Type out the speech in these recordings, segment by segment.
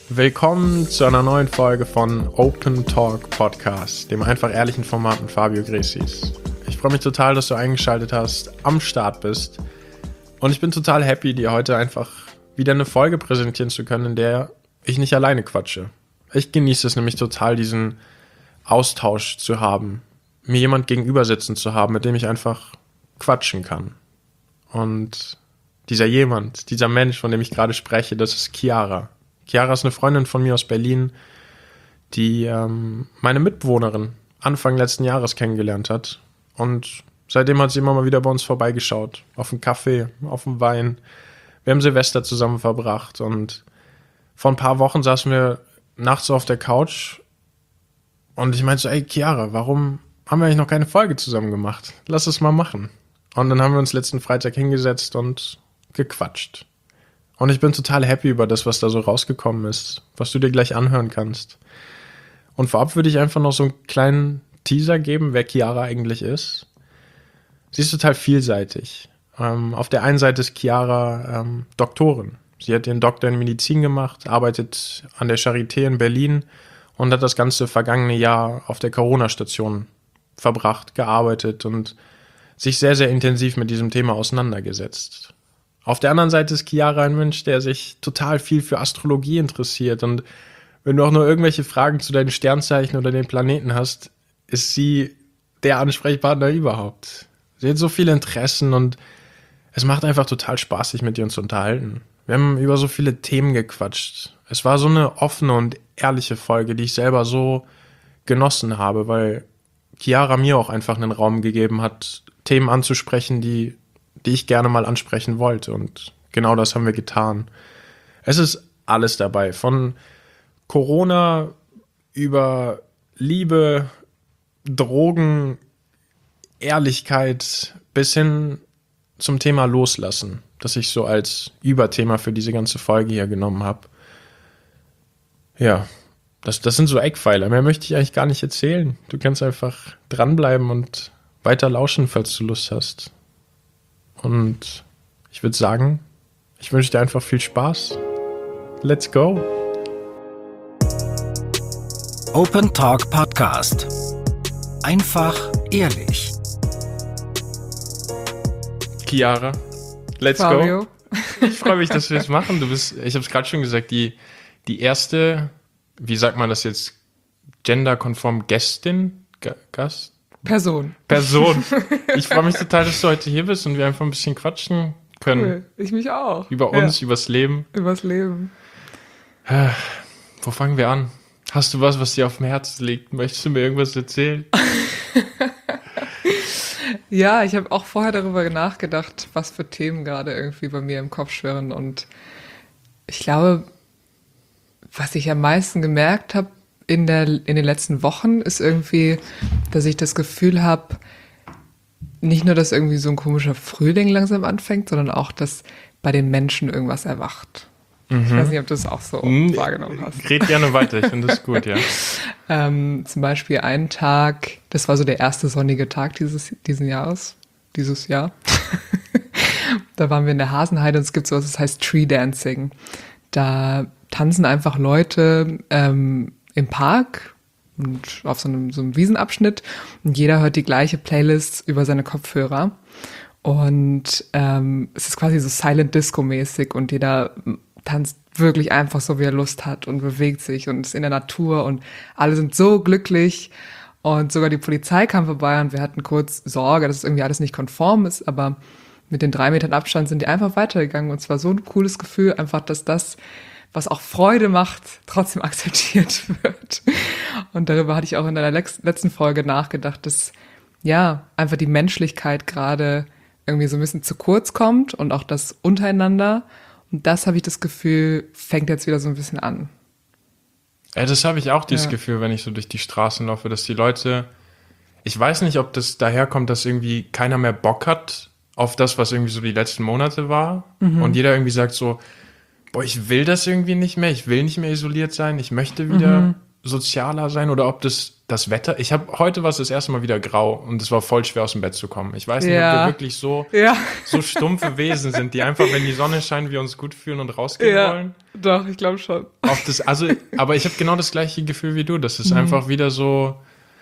Willkommen zu einer neuen Folge von Open Talk Podcast, dem einfach ehrlichen Format mit Fabio Gresis. Ich freue mich total, dass du eingeschaltet hast, am Start bist. Und ich bin total happy, dir heute einfach wieder eine Folge präsentieren zu können, in der ich nicht alleine quatsche. Ich genieße es nämlich total, diesen Austausch zu haben, mir jemand gegenüber sitzen zu haben, mit dem ich einfach quatschen kann. Und dieser Mensch, von dem ich gerade spreche, das ist Chiara. Chiara ist eine Freundin von mir aus Berlin, die meine Mitbewohnerin Anfang letzten Jahres kennengelernt hat. Und seitdem hat sie immer mal wieder bei uns vorbeigeschaut. Auf einen Kaffee, auf einen Wein. Wir haben Silvester zusammen verbracht. Und vor ein paar Wochen saßen wir nachts so auf der Couch. Und ich meinte so, ey Chiara, warum haben wir eigentlich noch keine Folge zusammen gemacht? Lass es mal machen. Und dann haben wir uns letzten Freitag hingesetzt und gequatscht. Und ich bin total happy über das, was da so rausgekommen ist, was du dir gleich anhören kannst. Und vorab würde ich einfach noch so einen kleinen Teaser geben, wer Chiara eigentlich ist. Sie ist total vielseitig. Auf der einen Seite ist Chiara Doktorin. Sie hat ihren Doktor in Medizin gemacht, arbeitet an der Charité in Berlin und hat das ganze vergangene Jahr auf der Corona-Station verbracht, gearbeitet und sich sehr, sehr intensiv mit diesem Thema auseinandergesetzt. Auf der anderen Seite ist Chiara ein Mensch, der sich total viel für Astrologie interessiert. Und wenn du auch nur irgendwelche Fragen zu deinen Sternzeichen oder den Planeten hast, ist sie der Ansprechpartner überhaupt. Sie hat so viele Interessen und es macht einfach total Spaß, sich mit ihr zu unterhalten. Wir haben über so viele Themen gequatscht. Es war so eine offene und ehrliche Folge, die ich selber so genossen habe, weil Chiara mir auch einfach einen Raum gegeben hat, Themen anzusprechen, die ich gerne mal ansprechen wollte. Und genau das haben wir getan. Es ist alles dabei. Von Corona über Liebe, Drogen, Ehrlichkeit bis hin zum Thema Loslassen, das ich so als Überthema für diese ganze Folge hier genommen habe. Ja, das sind so Eckpfeiler. Mehr möchte ich eigentlich gar nicht erzählen. Du kannst einfach dranbleiben und weiter lauschen, falls du Lust hast. Und ich würde sagen, ich wünsche dir einfach viel Spaß. Let's go! Open Talk Podcast. Einfach ehrlich. Chiara, let's Fabio. Go! Ich freue mich, dass wir es machen. Ich habe es gerade schon gesagt, die erste, wie sagt man das jetzt, genderkonform Gästin? Gast? Person. Ich freue mich total, dass du heute hier bist und wir einfach ein bisschen quatschen können. Cool. Ich mich auch. Über uns, übers Leben. Übers Leben. Wo fangen wir an? Hast du was dir auf dem Herzen liegt? Möchtest du mir irgendwas erzählen? Ja, ich habe auch vorher darüber nachgedacht, was für Themen gerade irgendwie bei mir im Kopf schwirren. Und ich glaube, was ich am meisten gemerkt habe in den letzten Wochen, ist irgendwie, dass ich das Gefühl habe, nicht nur, dass irgendwie so ein komischer Frühling langsam anfängt, sondern auch, dass bei den Menschen irgendwas erwacht. Ich weiß nicht, ob du das auch so wahrgenommen hast. Red gerne weiter, ich finde das gut, ja. Zum Beispiel einen Tag, das war so der erste sonnige Tag dieses Jahr. Da waren wir in der Hasenheide und es gibt sowas, das heißt Tree Dancing. Da tanzen einfach Leute im Park und auf so einem Wiesenabschnitt und jeder hört die gleiche Playlist über seine Kopfhörer und es ist quasi so Silent Disco mäßig und jeder tanzt wirklich einfach so, wie er Lust hat und bewegt sich und ist in der Natur und alle sind so glücklich und sogar die Polizei kam vorbei und wir hatten kurz Sorge, dass es irgendwie alles nicht konform ist, aber mit den 3 Metern Abstand sind die einfach weitergegangen und es war so ein cooles Gefühl, einfach, dass das, was auch Freude macht, trotzdem akzeptiert wird. Und darüber hatte ich auch in der letzten Folge nachgedacht, dass ja einfach die Menschlichkeit gerade irgendwie so ein bisschen zu kurz kommt und auch das untereinander. Und das habe ich das Gefühl, fängt jetzt wieder so ein bisschen an. Ja, das habe ich auch, dieses Gefühl, wenn ich so durch die Straßen laufe, dass die Leute, ich weiß nicht, ob das daherkommt, dass irgendwie keiner mehr Bock hat auf das, was irgendwie so die letzten Monate war. Und jeder irgendwie sagt so, boah, ich will das irgendwie nicht mehr, ich will nicht mehr isoliert sein, ich möchte wieder sozialer sein oder ob das Wetter. Heute war es das erste Mal wieder grau und es war voll schwer aus dem Bett zu kommen. Ich weiß nicht, ob wir wirklich so stumpfe Wesen sind, die einfach, wenn die Sonne scheint, wir uns gut fühlen und rausgehen wollen. Doch, ich glaube schon. Aber ich habe genau das gleiche Gefühl wie du. Das ist einfach wieder so,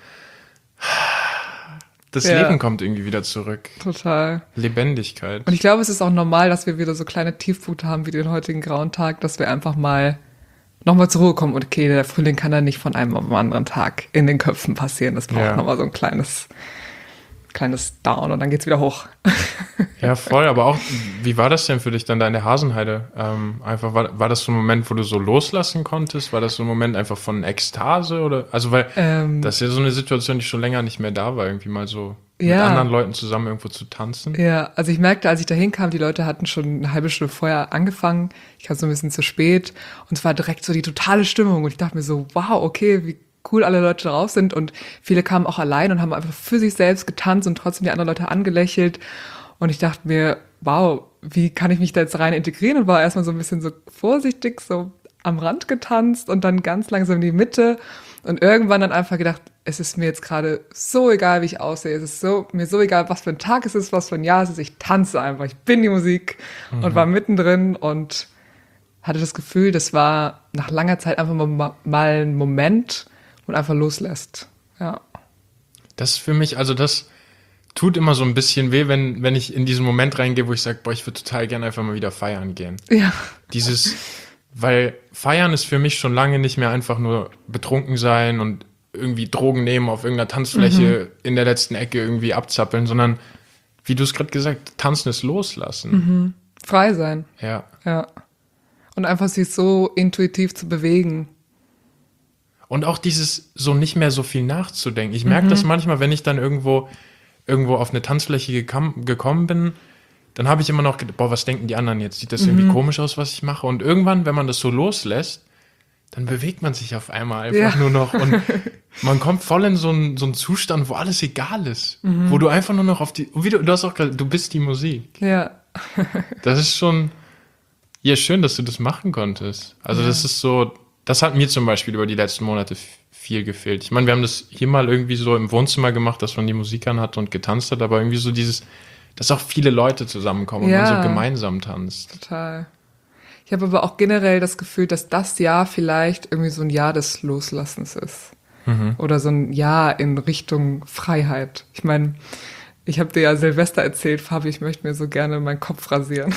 das Leben kommt irgendwie wieder zurück. Total. Lebendigkeit. Und ich glaube, es ist auch normal, dass wir wieder so kleine Tiefpunkte haben wie den heutigen grauen Tag, dass wir einfach mal nochmal zur Ruhe kommen. Und okay, der Frühling kann dann nicht von einem auf den anderen Tag in den Köpfen passieren. Das braucht nochmal so ein kleines Down und dann geht's wieder hoch. Ja, voll. Aber auch, wie war das denn für dich dann da in der Hasenheide? War das so ein Moment, wo du so loslassen konntest? War das so ein Moment einfach von Ekstase? Oder? Also, weil das ist ja so eine Situation, die schon länger nicht mehr da war, irgendwie mal so mit anderen Leuten zusammen irgendwo zu tanzen. Ja, also ich merkte, als ich da hinkam, die Leute hatten schon eine halbe Stunde vorher angefangen. Ich kam so ein bisschen zu spät und es war direkt so die totale Stimmung und ich dachte mir so, wow, okay, wie cool alle Leute drauf sind und viele kamen auch allein und haben einfach für sich selbst getanzt und trotzdem die anderen Leute angelächelt und ich dachte mir, wow, wie kann ich mich da jetzt rein integrieren und war erstmal so ein bisschen so vorsichtig so am Rand getanzt und dann ganz langsam in die Mitte und irgendwann dann einfach gedacht, es ist mir jetzt gerade so egal, wie ich aussehe, es ist mir so egal, was für ein Tag es ist, was für ein Jahr es ist, ich tanze einfach, ich bin die Musik und war mittendrin und hatte das Gefühl, das war nach langer Zeit einfach mal ein Moment, und einfach loslässt. Ja. Das ist für mich, also das tut immer so ein bisschen weh, wenn ich in diesen Moment reingehe, wo ich sage, boah, ich würde total gerne einfach mal wieder feiern gehen. Ja. Weil feiern ist für mich schon lange nicht mehr einfach nur betrunken sein und irgendwie Drogen nehmen, auf irgendeiner Tanzfläche in der letzten Ecke irgendwie abzappeln, sondern, wie du es gerade gesagt hast, tanzen ist loslassen. Frei sein. Ja. Und einfach sich so intuitiv zu bewegen. Und auch dieses so nicht mehr so viel nachzudenken. Ich merke das manchmal, wenn ich dann irgendwo auf eine Tanzfläche gekommen bin, dann habe ich immer noch gedacht, boah, was denken die anderen jetzt? Sieht das irgendwie komisch aus, was ich mache? Und irgendwann, wenn man das so loslässt, dann bewegt man sich auf einmal einfach nur noch. Und man kommt voll in so einen Zustand, wo alles egal ist. Wo du einfach nur noch du hast auch gerade, du bist die Musik. Ja. Das ist schon, schön, dass du das machen konntest. Also das ist so, das hat mir zum Beispiel über die letzten Monate viel gefehlt. Ich meine, wir haben das hier mal irgendwie so im Wohnzimmer gemacht, dass man die Musik anhat und getanzt hat, aber irgendwie so dass auch viele Leute zusammenkommen und man so gemeinsam tanzt. Total. Ich habe aber auch generell das Gefühl, dass das Jahr vielleicht irgendwie so ein Jahr des Loslassens ist. Oder so ein Jahr in Richtung Freiheit. Ich meine, ich habe dir ja Silvester erzählt, Fabi, ich möchte mir so gerne meinen Kopf rasieren.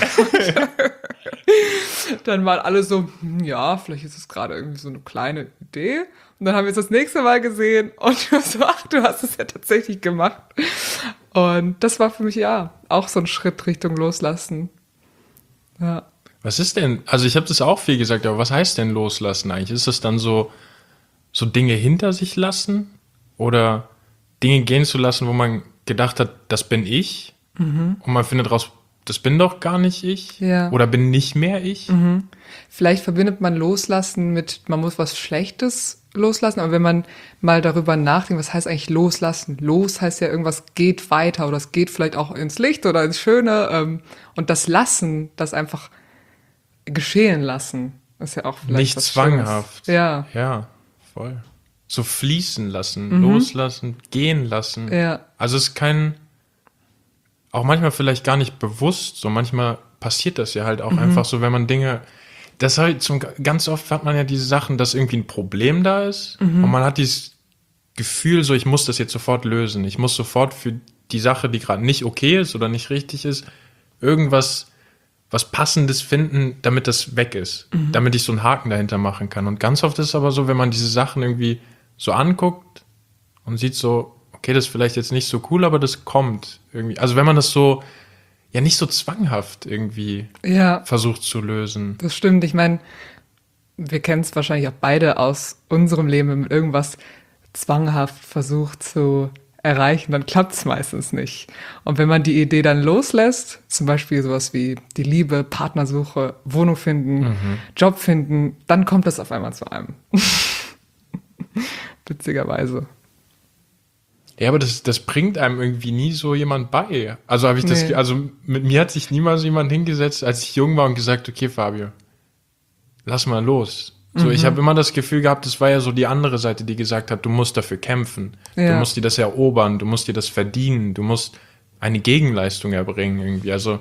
Dann waren alle so, ja, vielleicht ist es gerade irgendwie so eine kleine Idee. Und dann haben wir es das nächste Mal gesehen und du so, ach, du hast es ja tatsächlich gemacht. Und das war für mich auch so ein Schritt Richtung Loslassen. Ja. Was ist denn, also ich habe das auch viel gesagt, aber was heißt denn loslassen eigentlich? Ist das dann so Dinge hinter sich lassen oder Dinge gehen zu lassen, wo man gedacht hat, das bin ich und man findet raus, das bin doch gar nicht ich oder bin nicht mehr ich? Vielleicht verbindet man Loslassen mit, man muss was Schlechtes loslassen, aber wenn man mal darüber nachdenkt, was heißt eigentlich loslassen? Los heißt ja, irgendwas geht weiter oder es geht vielleicht auch ins Licht oder ins Schöne und das Lassen, das einfach geschehen lassen, ist ja auch vielleicht nicht was zwanghaft. Schönes. Ja, voll. So fließen lassen, loslassen, gehen lassen. Ja. Also es ist auch manchmal vielleicht gar nicht bewusst, so manchmal passiert das ja halt auch einfach so, wenn man Dinge, das halt ganz oft hat man ja diese Sachen, dass irgendwie ein Problem da ist und man hat dieses Gefühl so, ich muss das jetzt sofort lösen, ich muss sofort für die Sache, die gerade nicht okay ist oder nicht richtig ist, irgendwas was Passendes finden, damit das weg ist, damit ich so einen Haken dahinter machen kann. Und ganz oft ist es aber so, wenn man diese Sachen irgendwie so anguckt und sieht so, okay, das ist vielleicht jetzt nicht so cool, aber das kommt irgendwie. Also wenn man das so, ja nicht so zwanghaft irgendwie versucht zu lösen. Das stimmt. Ich meine, wir kennen es wahrscheinlich auch beide aus unserem Leben, wenn man irgendwas zwanghaft versucht zu erreichen, dann klappt es meistens nicht. Und wenn man die Idee dann loslässt, zum Beispiel sowas wie die Liebe, Partnersuche, Wohnung finden, Job finden, dann kommt das auf einmal zu einem. Witzigerweise. Ja, aber das bringt einem irgendwie nie so jemand bei. Also habe ich also mit mir hat sich niemals jemand hingesetzt, als ich jung war und gesagt, okay, Fabio, lass mal los. So, ich habe immer das Gefühl gehabt, das war ja so die andere Seite, die gesagt hat, du musst dafür kämpfen. Ja. Du musst dir das erobern, du musst dir das verdienen, du musst eine Gegenleistung erbringen irgendwie. Also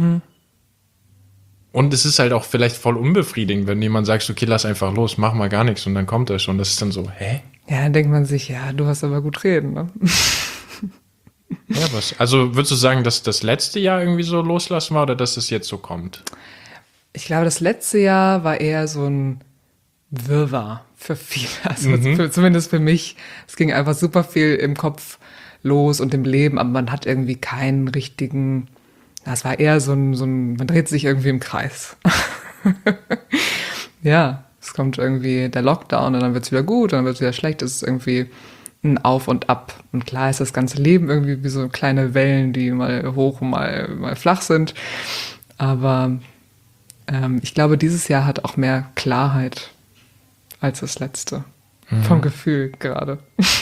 und es ist halt auch vielleicht voll unbefriedigend, wenn jemand sagt, okay, lass einfach los, mach mal gar nichts und dann kommt er schon. Das ist dann so, hä? Ja, dann denkt man sich, ja, du hast aber gut reden, ne? Ja, was? Also würdest du sagen, dass das letzte Jahr irgendwie so loslassen war oder dass es jetzt so kommt? Ich glaube, das letzte Jahr war eher so ein Wirrwarr für viele, also zumindest für mich. Es ging einfach super viel im Kopf los und im Leben, aber man hat irgendwie keinen richtigen, das war eher so ein, man dreht sich irgendwie im Kreis. Ja, es kommt irgendwie der Lockdown und dann wird es wieder gut und dann wird es wieder schlecht. Es ist irgendwie ein Auf und Ab. Und klar ist das ganze Leben irgendwie wie so kleine Wellen, die mal hoch und mal flach sind. Aber ich glaube, dieses Jahr hat auch mehr Klarheit als das letzte. Vom Gefühl gerade.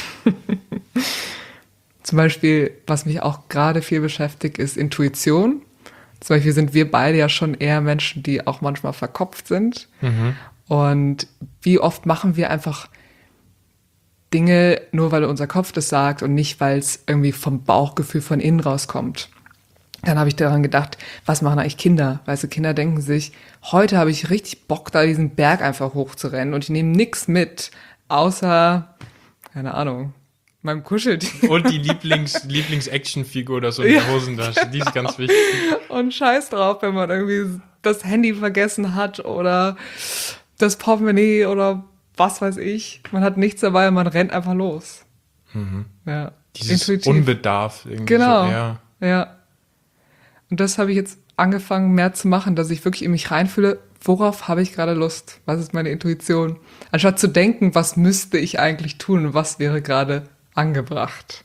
Zum Beispiel, was mich auch gerade viel beschäftigt, ist Intuition. Zum Beispiel sind wir beide ja schon eher Menschen, die auch manchmal verkopft sind. Und wie oft machen wir einfach Dinge nur, weil unser Kopf das sagt und nicht, weil es irgendwie vom Bauchgefühl von innen rauskommt. Dann habe ich daran gedacht, was machen eigentlich Kinder? Weißt du, Kinder denken sich, heute habe ich richtig Bock, da diesen Berg einfach hochzurennen und ich nehme nichts mit, außer, keine Ahnung, meinem Kuscheltier. Und die Lieblings-Action-Figur oder so in der Hosentasche, die ist ganz wichtig. Und scheiß drauf, wenn man irgendwie das Handy vergessen hat oder das Portemonnaie oder was weiß ich. Man hat nichts dabei und man rennt einfach los. Ja. Dieses Intuitiv. Unbedarf irgendwie. Genau. So, ja. Ja. Und das habe ich jetzt angefangen mehr zu machen, dass ich wirklich in mich reinfühle, worauf habe ich gerade Lust? Was ist meine Intuition? Anstatt zu denken, was müsste ich eigentlich tun und was wäre gerade angebracht.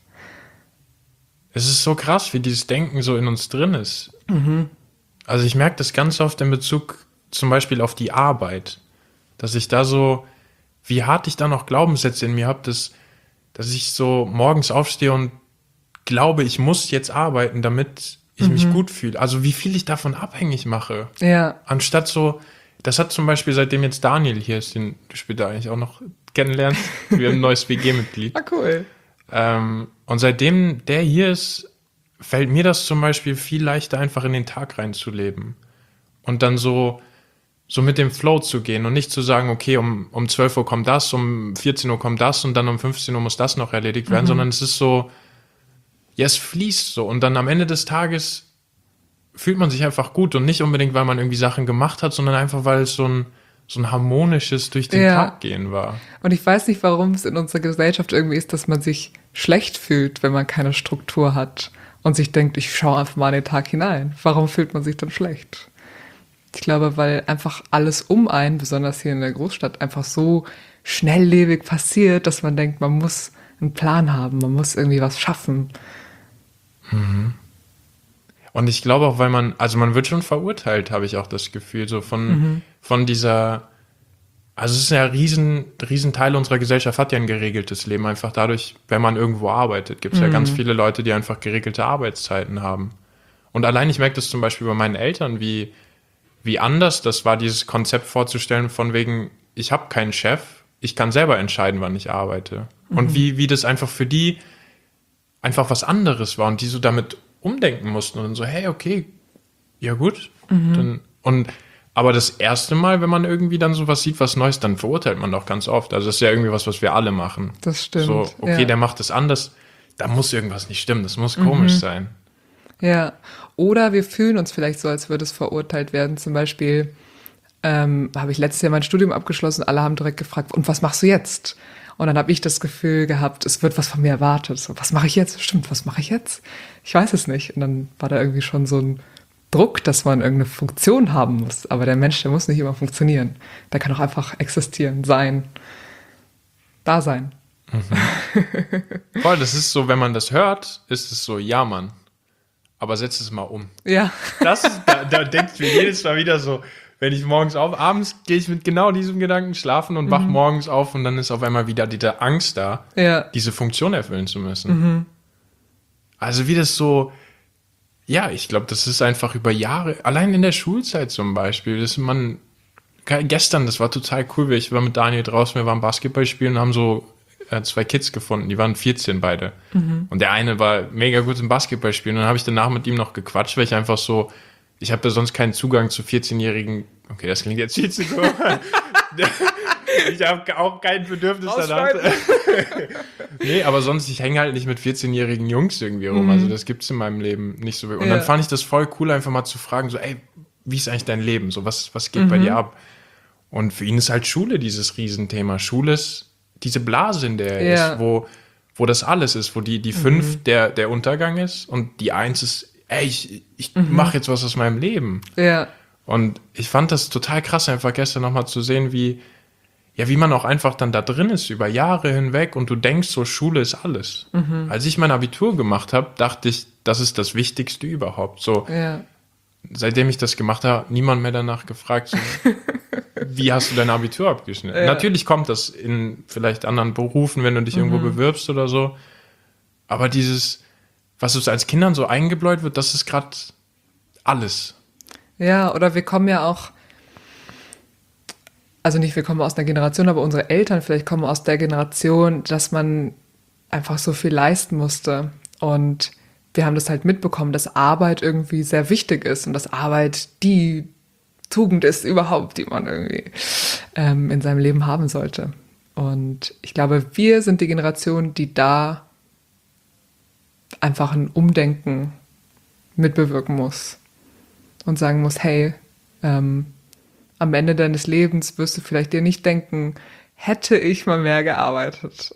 Es ist so krass, wie dieses Denken so in uns drin ist. Also ich merke das ganz oft in Bezug zum Beispiel auf die Arbeit, dass ich da so, wie hart ich da noch Glaubenssätze in mir habe, dass ich so morgens aufstehe und glaube, ich muss jetzt arbeiten, damit ich mich gut fühle. Also wie viel ich davon abhängig mache. Ja. Anstatt so, das hat zum Beispiel, seitdem jetzt Daniel hier ist, den du später eigentlich auch noch kennenlernst, wir haben ein neues WG-Mitglied. Ah, cool. Und seitdem der hier ist, fällt mir das zum Beispiel viel leichter, einfach in den Tag reinzuleben. Und dann so mit dem Flow zu gehen und nicht zu sagen, okay, um 12 Uhr kommt das, um 14 Uhr kommt das und dann um 15 Uhr muss das noch erledigt werden, sondern es ist so, ja, es fließt so. Und dann am Ende des Tages fühlt man sich einfach gut und nicht unbedingt, weil man irgendwie Sachen gemacht hat, sondern einfach, weil es so ein harmonisches durch den Tag gehen war. Und ich weiß nicht, warum es in unserer Gesellschaft irgendwie ist, dass man sich schlecht fühlt, wenn man keine Struktur hat und sich denkt, ich schaue einfach mal in den Tag hinein. Warum fühlt man sich dann schlecht? Ich glaube, weil einfach alles um einen, besonders hier in der Großstadt, einfach so schnelllebig passiert, dass man denkt, man muss einen Plan haben, man muss irgendwie was schaffen. Und ich glaube auch, weil man wird schon verurteilt, habe ich auch das Gefühl, so von dieser, also es ist ja riesen Teil unserer Gesellschaft hat ja ein geregeltes Leben, einfach dadurch, wenn man irgendwo arbeitet, gibt es ja ganz viele Leute, die einfach geregelte Arbeitszeiten haben. Und allein, ich merke das zum Beispiel bei meinen Eltern, wie anders das war, dieses Konzept vorzustellen von wegen, ich habe keinen Chef, ich kann selber entscheiden, wann ich arbeite. Und wie das einfach für die einfach was anderes war und die so damit umdenken mussten und dann so, hey, okay, ja gut. Aber das erste Mal, wenn man irgendwie dann sowas sieht, was Neues, dann verurteilt man doch ganz oft. Also das ist ja irgendwie was wir alle machen. Das stimmt. So, okay, der macht es anders, da muss irgendwas nicht stimmen, das muss komisch sein. Ja, oder wir fühlen uns vielleicht so, als würde es verurteilt werden. Zum Beispiel habe ich letztes Jahr mein Studium abgeschlossen, alle haben direkt gefragt, und was machst du jetzt? Und dann habe ich das Gefühl gehabt, es wird was von mir erwartet. So, was mache ich jetzt? Stimmt, was mache ich jetzt? Ich weiß es nicht. Und dann war da irgendwie schon so ein Druck, dass man irgendeine Funktion haben muss. Aber der Mensch, der muss nicht immer funktionieren. Der kann auch einfach existieren, sein, da sein. Voll, das ist so, wenn man das hört, ist es so, ja Mann, aber setz es mal um. Ja. Das ist, da denke ich mir jedes Mal wieder so, wenn ich abends gehe ich mit genau diesem Gedanken schlafen und wach morgens auf und dann ist auf einmal wieder diese Angst da, diese Funktion erfüllen zu müssen. Also wie das so, ja, ich glaube, das ist einfach über Jahre, allein in der Schulzeit zum Beispiel, dass man gestern, das war total cool, ich war mit Daniel draußen, wir waren Basketball spielen und haben so 2 Kids gefunden, die waren 14 beide. Und der eine war mega gut im Basketball spielen und dann habe ich danach mit ihm noch gequatscht, weil ich einfach so, ich habe da sonst keinen Zugang zu 14-jährigen, okay, das klingt jetzt viel zu cool. Ich habe auch kein Bedürfnis danach. Nee, aber sonst, ich hänge halt nicht mit 14-jährigen Jungs irgendwie rum. Also das gibt's in meinem Leben nicht so. Und dann fand ich das voll cool, einfach mal zu fragen, so, ey, wie ist eigentlich dein Leben? So, was geht bei dir ab? Und für ihn ist halt Schule dieses Riesenthema. Schule ist diese Blase, in der er ist, wo das alles ist, wo die 5 der Untergang ist und die 1 ist, ey, ich mache jetzt was aus meinem Leben. Ja. Und ich fand das total krass, einfach gestern nochmal zu sehen, wie man auch einfach dann da drin ist, über Jahre hinweg und du denkst so, Schule ist alles. Als ich mein Abitur gemacht habe, dachte ich, das ist das Wichtigste überhaupt. So, seitdem ich das gemacht habe, niemand mehr danach gefragt, so, wie hast du dein Abitur abgeschnitten? Natürlich kommt das in vielleicht anderen Berufen, wenn du dich irgendwo bewirbst oder so, aber dieses, was uns als Kindern so eingebläut wird, das ist gerade alles. Ja, oder wir kommen ja auch, also nicht wir kommen aus einer Generation, aber unsere Eltern vielleicht kommen aus der Generation, dass man einfach so viel leisten musste. Und wir haben das halt mitbekommen, dass Arbeit irgendwie sehr wichtig ist und dass Arbeit die Tugend ist überhaupt, die man irgendwie in seinem Leben haben sollte. Und ich glaube, wir sind die Generation, die da einfach ein Umdenken mitbewirken muss und sagen muss, hey, am Ende deines Lebens wirst du vielleicht dir nicht denken, hätte ich mal mehr gearbeitet.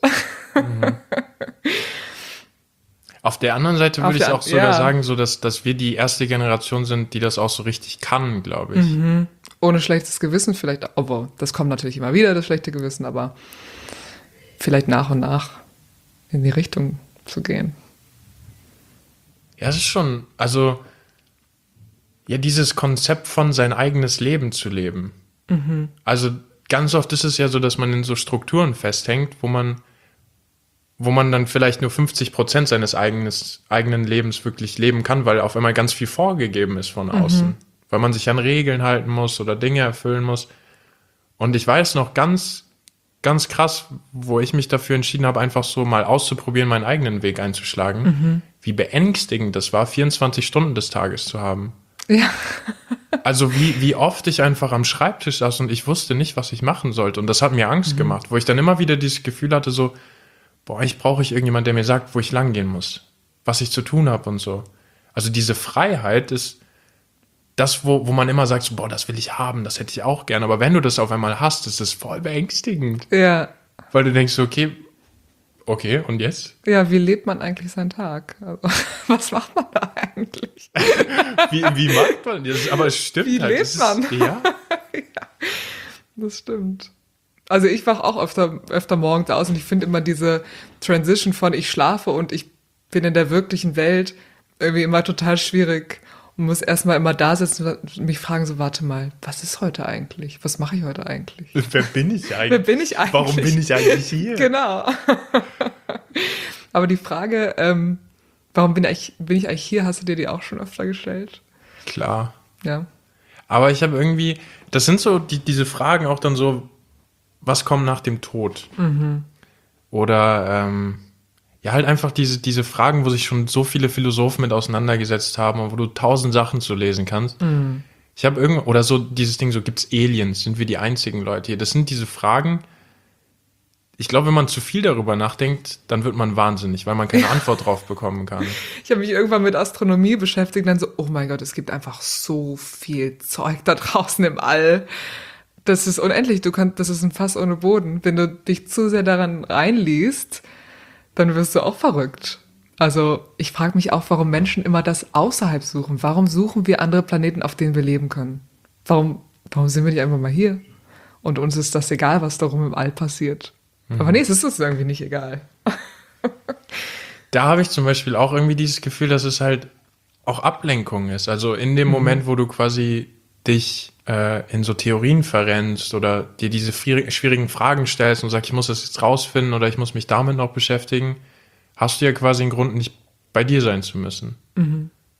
Auf der anderen Seite würde ich auch sogar sagen, so dass wir die erste Generation sind, die das auch so richtig kann, glaube ich. Ohne schlechtes Gewissen vielleicht, obwohl das kommt natürlich immer wieder, das schlechte Gewissen, aber vielleicht nach und nach in die Richtung zu gehen. Ja, es ist schon, also ja, dieses Konzept von sein eigenes Leben zu leben. Also ganz oft ist es ja so, dass man in so Strukturen festhängt, wo man dann vielleicht nur 50% seines eigenen Lebens wirklich leben kann, weil auf einmal ganz viel vorgegeben ist von außen. Weil man sich an Regeln halten muss oder Dinge erfüllen muss. Und ich weiß noch ganz, ganz krass, wo ich mich dafür entschieden habe, einfach so mal auszuprobieren, meinen eigenen Weg einzuschlagen, wie beängstigend das war, 24 Stunden des Tages zu haben. Ja. Also wie oft ich einfach am Schreibtisch saß und ich wusste nicht, was ich machen sollte. Und das hat mir Angst gemacht, wo ich dann immer wieder dieses Gefühl hatte, so, boah, brauche ich irgendjemand, der mir sagt, wo ich lang gehen muss, was ich zu tun habe und so. Also diese Freiheit ist das, wo man immer sagt, so, boah, das will ich haben, das hätte ich auch gern. Aber wenn du das auf einmal hast, ist das voll beängstigend. Ja. Weil du denkst, okay, und jetzt? Ja, wie lebt man eigentlich seinen Tag? Also, was macht man da eigentlich? Wie macht man das? Aber es stimmt wie halt. Wie lebt man? Ja, das stimmt. Also ich wache auch öfter morgens aus und ich finde immer diese Transition von ich schlafe und ich bin in der wirklichen Welt irgendwie immer total schwierig und muss erstmal immer da sitzen und mich fragen so, warte mal, was ist heute eigentlich? Was mache ich heute eigentlich? Wer bin ich eigentlich? Warum bin ich eigentlich hier? Genau. Aber die Frage, warum bin ich eigentlich hier, hast du dir die auch schon öfter gestellt? Klar. Ja. Aber ich habe irgendwie, das sind so diese Fragen auch dann so, was kommt nach dem Tod? Oder ja, halt einfach diese Fragen, wo sich schon so viele Philosophen mit auseinandergesetzt haben und wo du 1000 Sachen zu lesen kannst. Ich habe oder so dieses Ding, so gibt's Aliens? Sind wir die einzigen Leute hier? Das sind diese Fragen. Ich glaube, wenn man zu viel darüber nachdenkt, dann wird man wahnsinnig, weil man keine Antwort drauf bekommen kann. Ich habe mich irgendwann mit Astronomie beschäftigt und dann so, oh mein Gott, es gibt einfach so viel Zeug da draußen im All. Das ist unendlich, das ist ein Fass ohne Boden. Wenn du dich zu sehr daran reinliest, dann wirst du auch verrückt. Also ich frage mich auch, warum Menschen immer das außerhalb suchen. Warum suchen wir andere Planeten, auf denen wir leben können? Warum sind wir nicht einfach mal hier? Und uns ist das egal, was darum im All passiert. Aber nee, es ist uns irgendwie nicht egal. Da habe ich zum Beispiel auch irgendwie dieses Gefühl, dass es halt auch Ablenkung ist. Also in dem Moment, wo du quasi dich in so Theorien verrennst oder dir diese schwierigen Fragen stellst und sagst, ich muss das jetzt rausfinden oder ich muss mich damit noch beschäftigen, hast du ja quasi einen Grund, nicht bei dir sein zu müssen.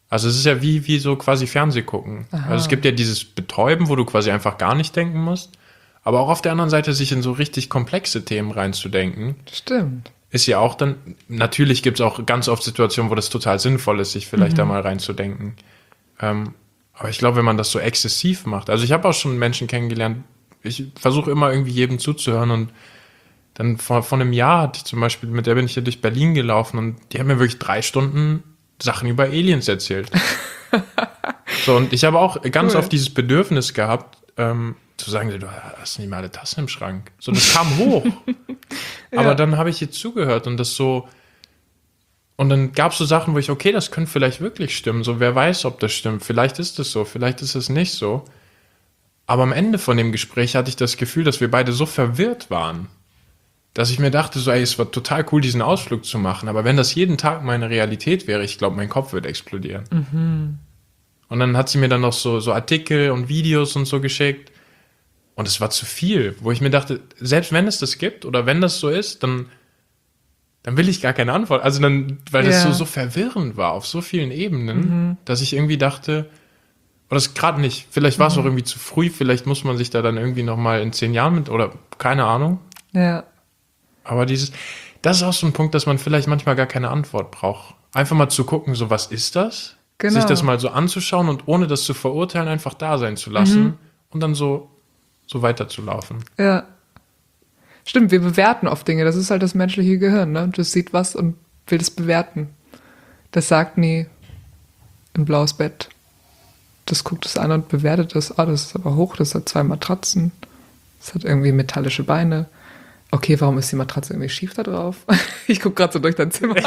Also es ist ja wie so quasi Fernseh gucken. Aha. Also es gibt ja dieses Betäuben, wo du quasi einfach gar nicht denken musst. Aber auch auf der anderen Seite sich in so richtig komplexe Themen reinzudenken. Stimmt. Ist ja auch dann, natürlich gibt es auch ganz oft Situationen, wo das total sinnvoll ist, sich vielleicht da mal reinzudenken. Aber ich glaube, wenn man das so exzessiv macht, also ich habe auch schon Menschen kennengelernt, ich versuche immer irgendwie jedem zuzuhören und dann vor einem Jahr hatte ich zum Beispiel, mit der bin ich hier durch Berlin gelaufen und die hat mir wirklich 3 Stunden Sachen über Aliens erzählt. So, und ich habe auch ganz oft dieses Bedürfnis gehabt, zu sagen, du hast nicht mal alle Tassen im Schrank. So, das kam hoch. Aber dann habe ich ihr zugehört und das so, und dann gab es so Sachen, wo ich, okay, das könnte vielleicht wirklich stimmen. So, wer weiß, ob das stimmt. Vielleicht ist es so, vielleicht ist es nicht so. Aber am Ende von dem Gespräch hatte ich das Gefühl, dass wir beide so verwirrt waren, dass ich mir dachte, so, ey, es war total cool, diesen Ausflug zu machen. Aber wenn das jeden Tag meine Realität wäre, ich glaube, mein Kopf würde explodieren. Und dann hat sie mir dann noch so Artikel und Videos und so geschickt. Und es war zu viel, wo ich mir dachte, selbst wenn es das gibt oder wenn das so ist, dann will ich gar keine Antwort. Also dann, weil das so verwirrend war auf so vielen Ebenen, dass ich irgendwie dachte, oder das gerade nicht, vielleicht war es auch irgendwie zu früh, vielleicht muss man sich da dann irgendwie nochmal in 10 Jahren oder keine Ahnung. Ja. Aber das ist auch so ein Punkt, dass man vielleicht manchmal gar keine Antwort braucht. Einfach mal zu gucken, so was ist das? Genau. Sich das mal so anzuschauen und ohne das zu verurteilen, einfach da sein zu lassen und dann so weiterzulaufen. Ja. Stimmt, wir bewerten oft Dinge. Das ist halt das menschliche Gehirn, ne? Das sieht was und will es bewerten. Das sagt nie ein blaues Bett. Das guckt es an und bewertet es. Ah, das ist aber hoch, das hat 2 Matratzen. Das hat irgendwie metallische Beine. Okay, warum ist die Matratze irgendwie schief da drauf? Ich gucke gerade so durch dein Zimmer.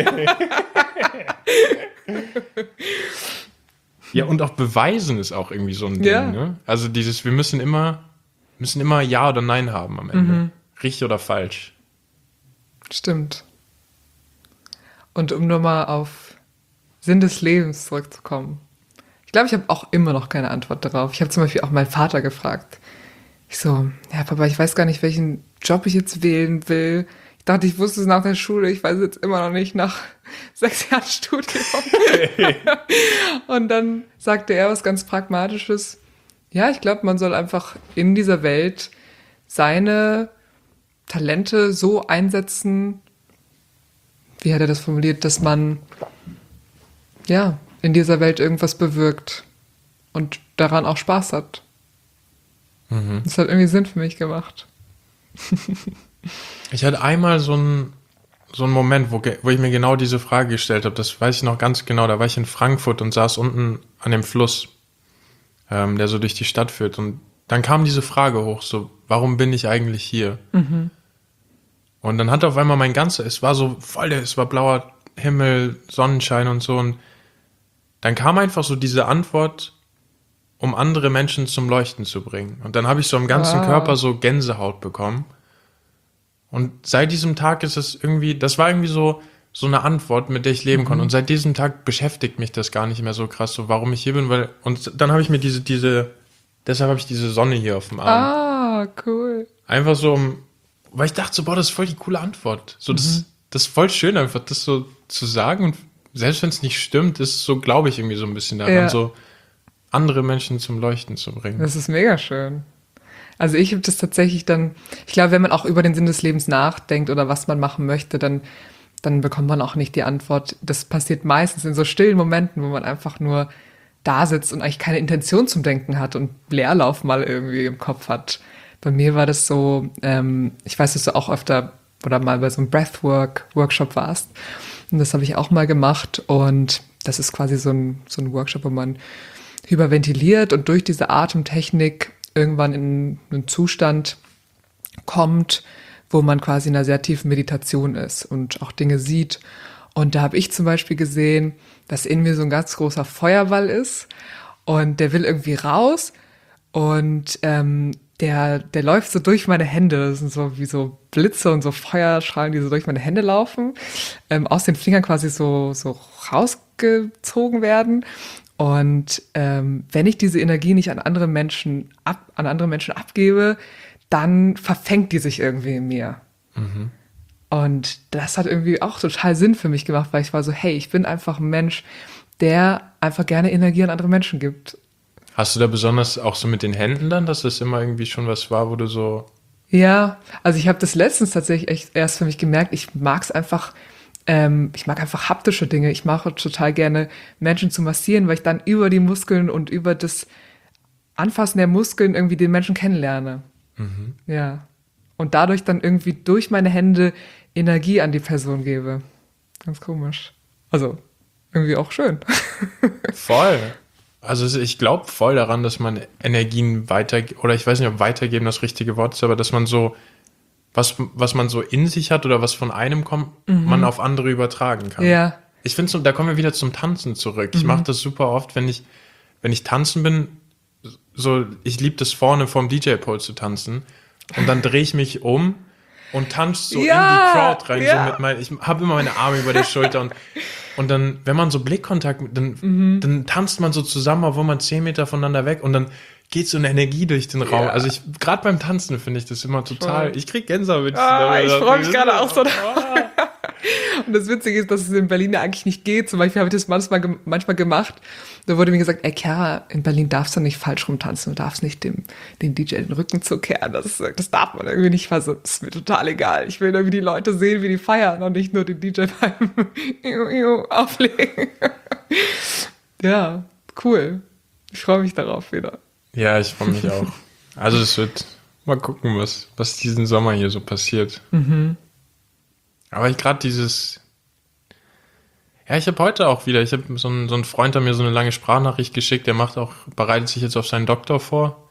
Ja, und auch beweisen ist auch irgendwie so ein Ding, Ja. ne? Also wir müssen immer Ja oder Nein haben am Ende. Richtig oder falsch. Stimmt. Und um nochmal auf Sinn des Lebens zurückzukommen. Ich glaube, ich habe auch immer noch keine Antwort darauf. Ich habe zum Beispiel auch meinen Vater gefragt. Ich so, ja, Papa, ich weiß gar nicht, welchen Job ich jetzt wählen will. Ich dachte, ich wusste es nach der Schule. Ich weiß es jetzt immer noch nicht nach 6 Jahren Studium. Und dann sagte er was ganz Pragmatisches. Ja, ich glaube, man soll einfach in dieser Welt seine Talente so einsetzen, wie hat er das formuliert, dass man ja in dieser Welt irgendwas bewirkt und daran auch Spaß hat. Das hat irgendwie Sinn für mich gemacht. Ich hatte einmal so einen Moment, wo ich mir genau diese Frage gestellt habe. Das weiß ich noch ganz genau. Da war ich in Frankfurt und saß unten an dem Fluss, der so durch die Stadt führt. Und dann kam diese Frage hoch, so, warum bin ich eigentlich hier? Und dann hat auf einmal es war so voll, es war blauer Himmel, Sonnenschein und so. Und dann kam einfach so diese Antwort, um andere Menschen zum Leuchten zu bringen. Und dann habe ich so am ganzen Körper so Gänsehaut bekommen. Und seit diesem Tag ist es irgendwie, das war irgendwie so eine Antwort, mit der ich leben konnte. Und seit diesem Tag beschäftigt mich das gar nicht mehr so krass, so warum ich hier bin, und dann habe ich mir deshalb habe ich diese Sonne hier auf dem Arm. Ah, cool. Einfach so, weil ich dachte so, boah, das ist voll die coole Antwort. So, das ist voll schön, einfach das so zu sagen. Und selbst wenn es nicht stimmt, ist es so, glaube ich, irgendwie so ein bisschen daran, so andere Menschen zum Leuchten zu bringen. Das ist mega schön. Also ich habe das tatsächlich ich glaube, wenn man auch über den Sinn des Lebens nachdenkt oder was man machen möchte, dann bekommt man auch nicht die Antwort. Das passiert meistens in so stillen Momenten, wo man einfach nur da sitzt und eigentlich keine Intention zum Denken hat und Leerlauf mal irgendwie im Kopf hat. Bei mir war das so, ich weiß, dass du auch öfter oder mal bei so einem Breathwork-Workshop warst. Und das habe ich auch mal gemacht. Und das ist quasi so ein Workshop, wo man hyperventiliert und durch diese Atemtechnik irgendwann in einen Zustand kommt, wo man quasi in einer sehr tiefen Meditation ist und auch Dinge sieht. Und da habe ich zum Beispiel gesehen, dass in mir so ein ganz großer Feuerball ist und der will irgendwie raus und der läuft so durch meine Hände. Das sind so wie so Blitze und so Feuerstrahlen, die so durch meine Hände laufen, aus den Fingern quasi so rausgezogen werden. Und wenn ich diese Energie nicht an andere Menschen abgebe, dann verfängt die sich irgendwie in mir. Und das hat irgendwie auch total Sinn für mich gemacht, weil ich war so, hey, ich bin einfach ein Mensch, der einfach gerne Energie an andere Menschen gibt. Hast du da besonders auch so mit den Händen dann, dass das immer irgendwie schon was war, wo du so... Ja, also ich habe das letztens tatsächlich echt erst für mich gemerkt, ich mag einfach haptische Dinge. Ich mache total gerne Menschen zu massieren, weil ich dann über die Muskeln und über das Anfassen der Muskeln irgendwie den Menschen kennenlerne. Ja. Und dadurch dann irgendwie durch meine Hände Energie an die Person gebe. Ganz komisch. Also irgendwie auch schön. Voll. Also ich glaube voll daran, dass man Energien oder ich weiß nicht, ob weitergeben das richtige Wort ist, aber dass man so, was man so in sich hat oder was von einem kommt, man auf andere übertragen kann. Ja. Ich finde, da kommen wir wieder zum Tanzen zurück. Ich mache das super oft, wenn ich tanzen bin, so, ich liebe das vorne vorm DJ-Pult zu tanzen und dann drehe ich mich um und tanze so in die Crowd rein. Ja. So ich habe immer meine Arme über der Schulter und dann, wenn man so Blickkontakt, dann tanzt man so zusammen, obwohl man 10 Meter voneinander weg und dann geht so eine Energie durch den Raum. Ja. Also gerade beim Tanzen finde ich das immer total, ich krieg Gänsehaut. Ich freue mich gerade auch so. Und das Witzige ist, dass es in Berlin ja eigentlich nicht geht. Zum Beispiel habe ich das manchmal gemacht. Da wurde mir gesagt, ey Chiara, in Berlin darfst du nicht falsch rumtanzen. Du darfst nicht dem DJ den Rücken zukehren. Das darf man irgendwie nicht. Also, das ist mir total egal. Ich will irgendwie die Leute sehen, wie die feiern und nicht nur den DJ beim auflegen. Ja, cool. Ich freue mich darauf wieder. Ja, ich freue mich auch. Also es wird, mal gucken, was diesen Sommer hier so passiert. Aber ich gerade ich habe heute auch wieder, ich habe so einen Freund, der mir so eine lange Sprachnachricht geschickt, bereitet sich jetzt auf seinen Doktor vor.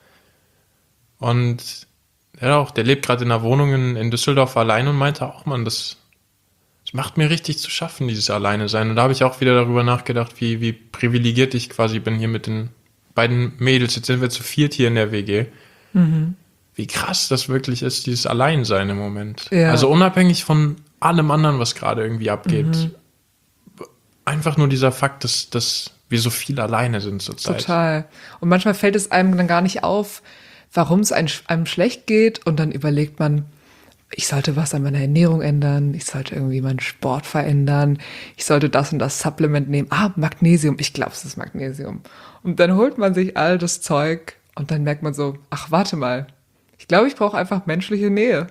Und der lebt gerade in einer Wohnung in Düsseldorf allein und meinte auch, Mann, das macht mir richtig zu schaffen, dieses Alleine sein. Und da habe ich auch wieder darüber nachgedacht, wie privilegiert ich quasi bin hier mit den beiden Mädels. Jetzt sind wir zu 4 hier in der WG. Wie krass das wirklich ist, dieses Alleinsein im Moment. Ja. Also unabhängig von allem anderen, was gerade irgendwie abgeht. Einfach nur dieser Fakt, dass wir so viel alleine sind zurzeit. Total. Und manchmal fällt es einem dann gar nicht auf, warum es einem schlecht geht. Und dann überlegt man, ich sollte was an meiner Ernährung ändern. Ich sollte irgendwie meinen Sport verändern. Ich sollte das und das Supplement nehmen. Magnesium. Ich glaube, es ist Magnesium. Und dann holt man sich all das Zeug und dann merkt man so, ach, warte mal. Ich glaube, ich brauche einfach menschliche Nähe.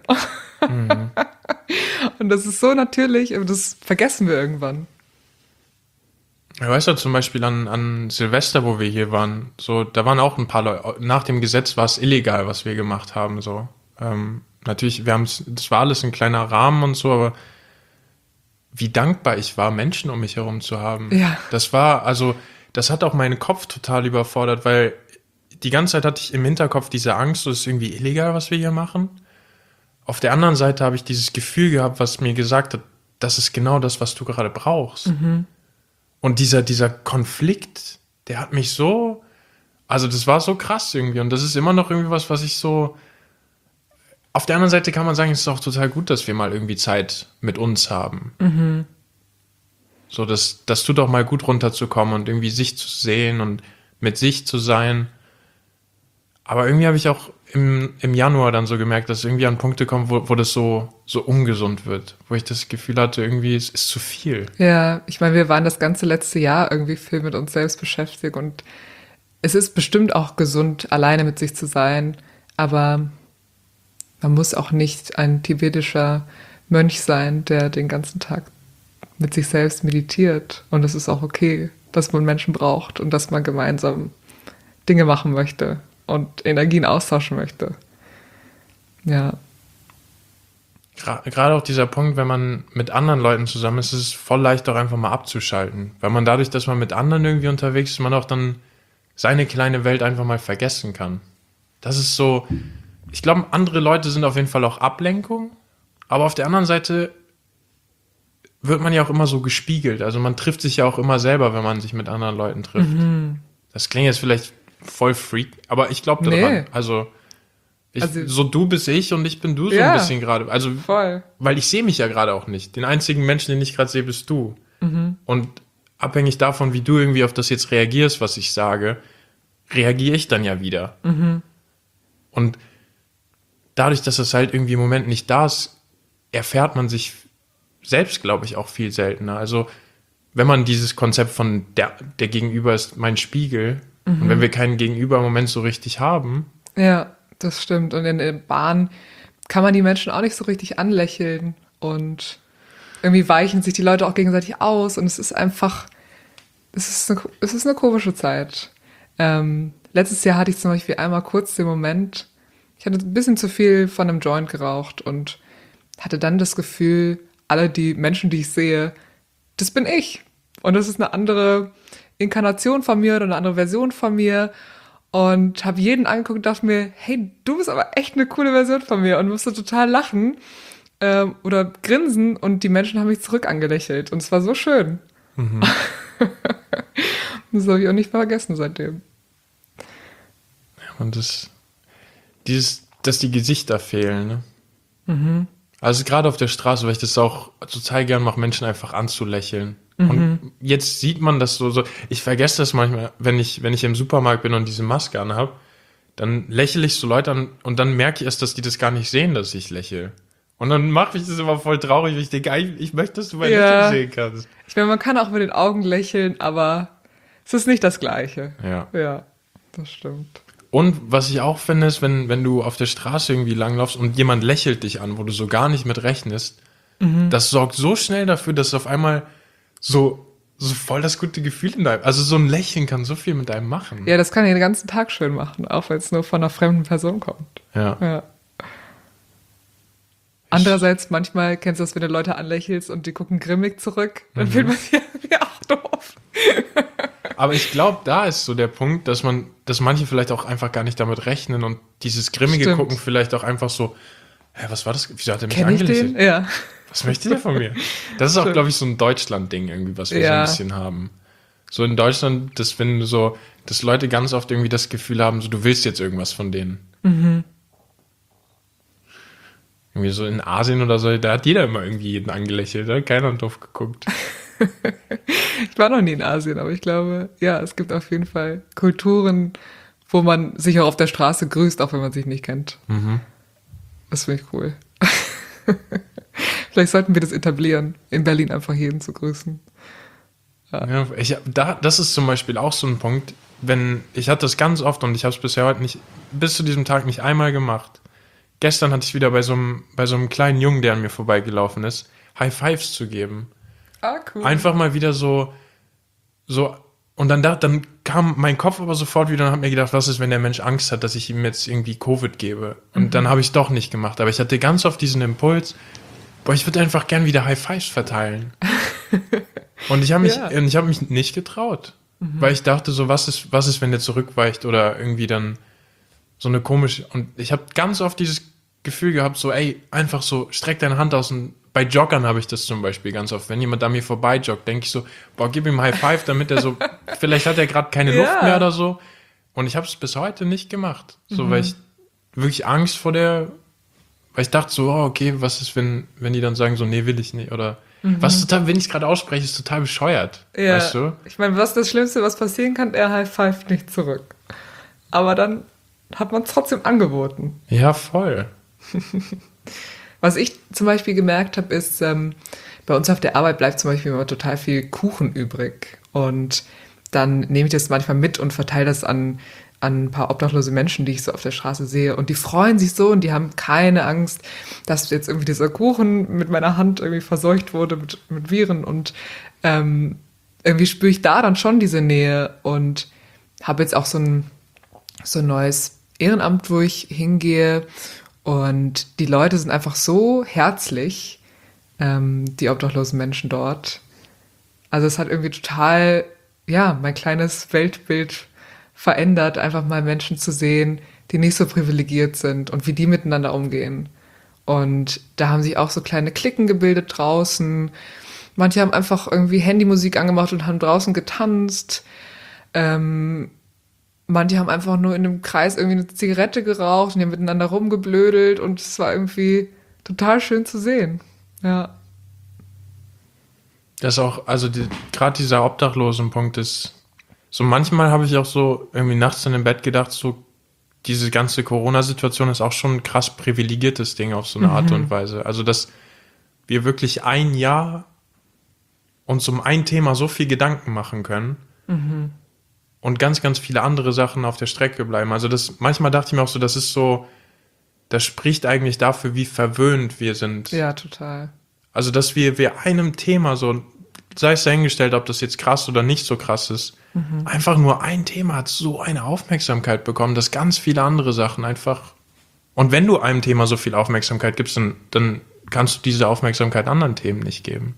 Und das ist so natürlich, aber das vergessen wir irgendwann. Ja, weißt du, zum Beispiel an Silvester, wo wir hier waren, so, da waren auch ein paar Leute, nach dem Gesetz war es illegal, was wir gemacht haben, so. Natürlich, das war alles ein kleiner Rahmen und so, aber wie dankbar ich war, Menschen um mich herum zu haben. Ja. Das hat auch meinen Kopf total überfordert, weil die ganze Zeit hatte ich im Hinterkopf diese Angst, so ist irgendwie illegal, was wir hier machen. Auf der anderen Seite habe ich dieses Gefühl gehabt, was mir gesagt hat, das ist genau das, was du gerade brauchst. Und dieser Konflikt, der hat mich so, also das war so krass irgendwie und das ist immer noch irgendwie was ich so, auf der anderen Seite kann man sagen, es ist auch total gut, dass wir mal irgendwie Zeit mit uns haben. So, das tut auch mal gut runterzukommen und irgendwie sich zu sehen und mit sich zu sein. Aber irgendwie habe ich auch im Januar dann so gemerkt, dass es irgendwie an Punkte kommt, wo das so ungesund wird. Wo ich das Gefühl hatte, irgendwie es ist zu viel. Ja, ich meine, wir waren das ganze letzte Jahr irgendwie viel mit uns selbst beschäftigt und es ist bestimmt auch gesund, alleine mit sich zu sein, aber man muss auch nicht ein tibetischer Mönch sein, der den ganzen Tag mit sich selbst meditiert. Und es ist auch okay, dass man Menschen braucht und dass man gemeinsam Dinge machen möchte und Energien austauschen möchte. Ja. Gerade auch dieser Punkt, wenn man mit anderen Leuten zusammen ist, ist es voll leicht auch einfach mal abzuschalten. Weil man dadurch, dass man mit anderen irgendwie unterwegs ist, man auch dann seine kleine Welt einfach mal vergessen kann. Das ist so, ich glaube, andere Leute sind auf jeden Fall auch Ablenkung, aber auf der anderen Seite wird man ja auch immer so gespiegelt. Also man trifft sich ja auch immer selber, wenn man sich mit anderen Leuten trifft. Das klingt jetzt vielleicht voll freak, aber ich glaube daran. Also so du bist ich und ich bin du so ein bisschen gerade. Also voll. Weil ich sehe mich ja gerade auch nicht. Den einzigen Menschen, den ich gerade sehe, bist du. Und abhängig davon, wie du irgendwie auf das jetzt reagierst, was ich sage, reagiere ich dann ja wieder. Und dadurch, dass das halt irgendwie im Moment nicht da ist, erfährt man sich selbst, glaube ich, auch viel seltener. Also wenn man dieses Konzept von der Gegenüber ist mein Spiegel, und wenn wir keinen Gegenüber im Moment so richtig haben. Ja, das stimmt. Und in der Bahn kann man die Menschen auch nicht so richtig anlächeln und irgendwie weichen sich die Leute auch gegenseitig aus und es ist einfach, es ist eine komische Zeit. Letztes Jahr hatte ich zum Beispiel einmal kurz den Moment, ich hatte ein bisschen zu viel von einem Joint geraucht und hatte dann das Gefühl, alle die Menschen, die ich sehe, das bin ich. Und das ist eine andere Inkarnation von mir oder eine andere Version von mir. Und habe jeden angeguckt und dachte mir, hey, du bist aber echt eine coole Version von mir. Und musste total lachen oder grinsen. Und die Menschen haben mich zurück angelächelt. Und es war so schön. Das habe ich auch nicht vergessen seitdem. Und dass die Gesichter fehlen, ne? Also gerade auf der Straße, weil ich das auch total gern mache, Menschen einfach anzulächeln. Und jetzt sieht man das so, ich vergesse das manchmal, wenn ich im Supermarkt bin und diese Maske anhabe, dann lächle ich so Leute an und dann merke ich erst, dass die das gar nicht sehen, dass ich lächle. Und dann macht mich das immer voll traurig, weil ich denke, ich möchte, dass du mein Lächeln sehen kannst. Ich meine, man kann auch mit den Augen lächeln, aber es ist nicht das Gleiche. Ja, das stimmt. Und was ich auch finde, ist, wenn du auf der Straße irgendwie langlaufst und jemand lächelt dich an, wo du so gar nicht mit rechnest, das sorgt so schnell dafür, dass auf einmal so voll das gute Gefühl in deinem, also so ein Lächeln kann so viel mit einem machen. Ja, das kann den ganzen Tag schön machen, auch wenn es nur von einer fremden Person kommt. Ja. Andererseits, manchmal kennst du das, wenn du Leute anlächelst und die gucken grimmig zurück, dann fühlt man sich irgendwie auch doof. Aber ich glaube, da ist so der Punkt, dass manche vielleicht auch einfach gar nicht damit rechnen und dieses grimmige Gucken vielleicht auch einfach so, hä, was war das? Wieso hat er mich angelächelt? Ja. Was möchte der von mir? Das ist auch, glaube ich, so ein Deutschland-Ding irgendwie, was wir so ein bisschen haben. So in Deutschland, dass Leute ganz oft irgendwie das Gefühl haben, so du willst jetzt irgendwas von denen. Irgendwie so in Asien oder so, da hat jeder immer irgendwie jeden angelächelt, da hat keiner doof geguckt. Ich war noch nie in Asien, aber ich glaube, ja, es gibt auf jeden Fall Kulturen, wo man sich auch auf der Straße grüßt, auch wenn man sich nicht kennt. Das finde ich cool. Vielleicht sollten wir das etablieren, in Berlin einfach jeden zu grüßen. Ja, das ist zum Beispiel auch so ein Punkt, ich hatte das ganz oft und ich habe es bisher heute nicht, bis zu diesem Tag nicht einmal gemacht. Gestern hatte ich wieder bei so einem kleinen Jungen, der an mir vorbeigelaufen ist, High Fives zu geben. Ah, cool. Einfach mal wieder so und dann kam mein Kopf aber sofort wieder und habe mir gedacht, was ist, wenn der Mensch Angst hat, dass ich ihm jetzt irgendwie Covid gebe? Und dann habe ich es doch nicht gemacht. Aber ich hatte ganz oft diesen Impuls, ich würde einfach gern wieder High Fives verteilen. Und ich habe mich nicht getraut. Weil ich dachte so, was ist, wenn der zurückweicht oder irgendwie dann so eine komische, und ich habe ganz oft dieses Gefühl gehabt, so ey, einfach so, streck deine Hand aus und bei Joggern habe ich das zum Beispiel ganz oft. Wenn jemand an mir vorbei joggt, denke ich so, gib ihm High Five, damit er so, vielleicht hat er gerade keine Luft mehr oder so. Und ich habe es bis heute nicht gemacht. So, weil ich wirklich Angst vor weil ich dachte so, okay, was ist, wenn die dann sagen so, nee, will ich nicht. Oder was total, wenn ich es gerade ausspreche, ist total bescheuert. Ja. Weißt du? Ich meine, was das Schlimmste, was passieren kann, er High Five nicht zurück. Aber dann hat man es trotzdem angeboten. Ja, voll. Was ich zum Beispiel gemerkt habe, ist, bei uns auf der Arbeit bleibt zum Beispiel immer total viel Kuchen übrig. Und dann nehme ich das manchmal mit und verteile das an ein paar obdachlose Menschen, die ich so auf der Straße sehe. Und die freuen sich so und die haben keine Angst, dass jetzt irgendwie dieser Kuchen mit meiner Hand irgendwie verseucht wurde mit Viren. Und irgendwie spüre ich da dann schon diese Nähe und habe jetzt auch so ein neues Ehrenamt, wo ich hingehe. Und die Leute sind einfach so herzlich, die obdachlosen Menschen dort. Also es hat irgendwie total, mein kleines Weltbild verändert, einfach mal Menschen zu sehen, die nicht so privilegiert sind und wie die miteinander umgehen. Und da haben sich auch so kleine Cliquen gebildet draußen. Manche haben einfach irgendwie Handymusik angemacht und haben draußen getanzt. Manche haben einfach nur in einem Kreis irgendwie eine Zigarette geraucht und die haben miteinander rumgeblödelt und es war irgendwie total schön zu sehen. Ja. Das ist auch, also gerade dieser Obdachlosenpunkt ist, so manchmal habe ich auch so irgendwie nachts in dem Bett gedacht, so diese ganze Corona-Situation ist auch schon ein krass privilegiertes Ding auf so eine Art und Weise. Also, dass wir wirklich ein Jahr uns um ein Thema so viel Gedanken machen können und ganz, ganz viele andere Sachen auf der Strecke bleiben. Also manchmal dachte ich mir auch so, das ist so, das spricht eigentlich dafür, wie verwöhnt wir sind. Ja, total. Also, dass wir einem Thema so, sei es dahingestellt, ob das jetzt krass oder nicht so krass ist, einfach nur ein Thema hat so eine Aufmerksamkeit bekommen, dass ganz viele andere Sachen einfach. Und wenn du einem Thema so viel Aufmerksamkeit gibst, dann kannst du diese Aufmerksamkeit anderen Themen nicht geben.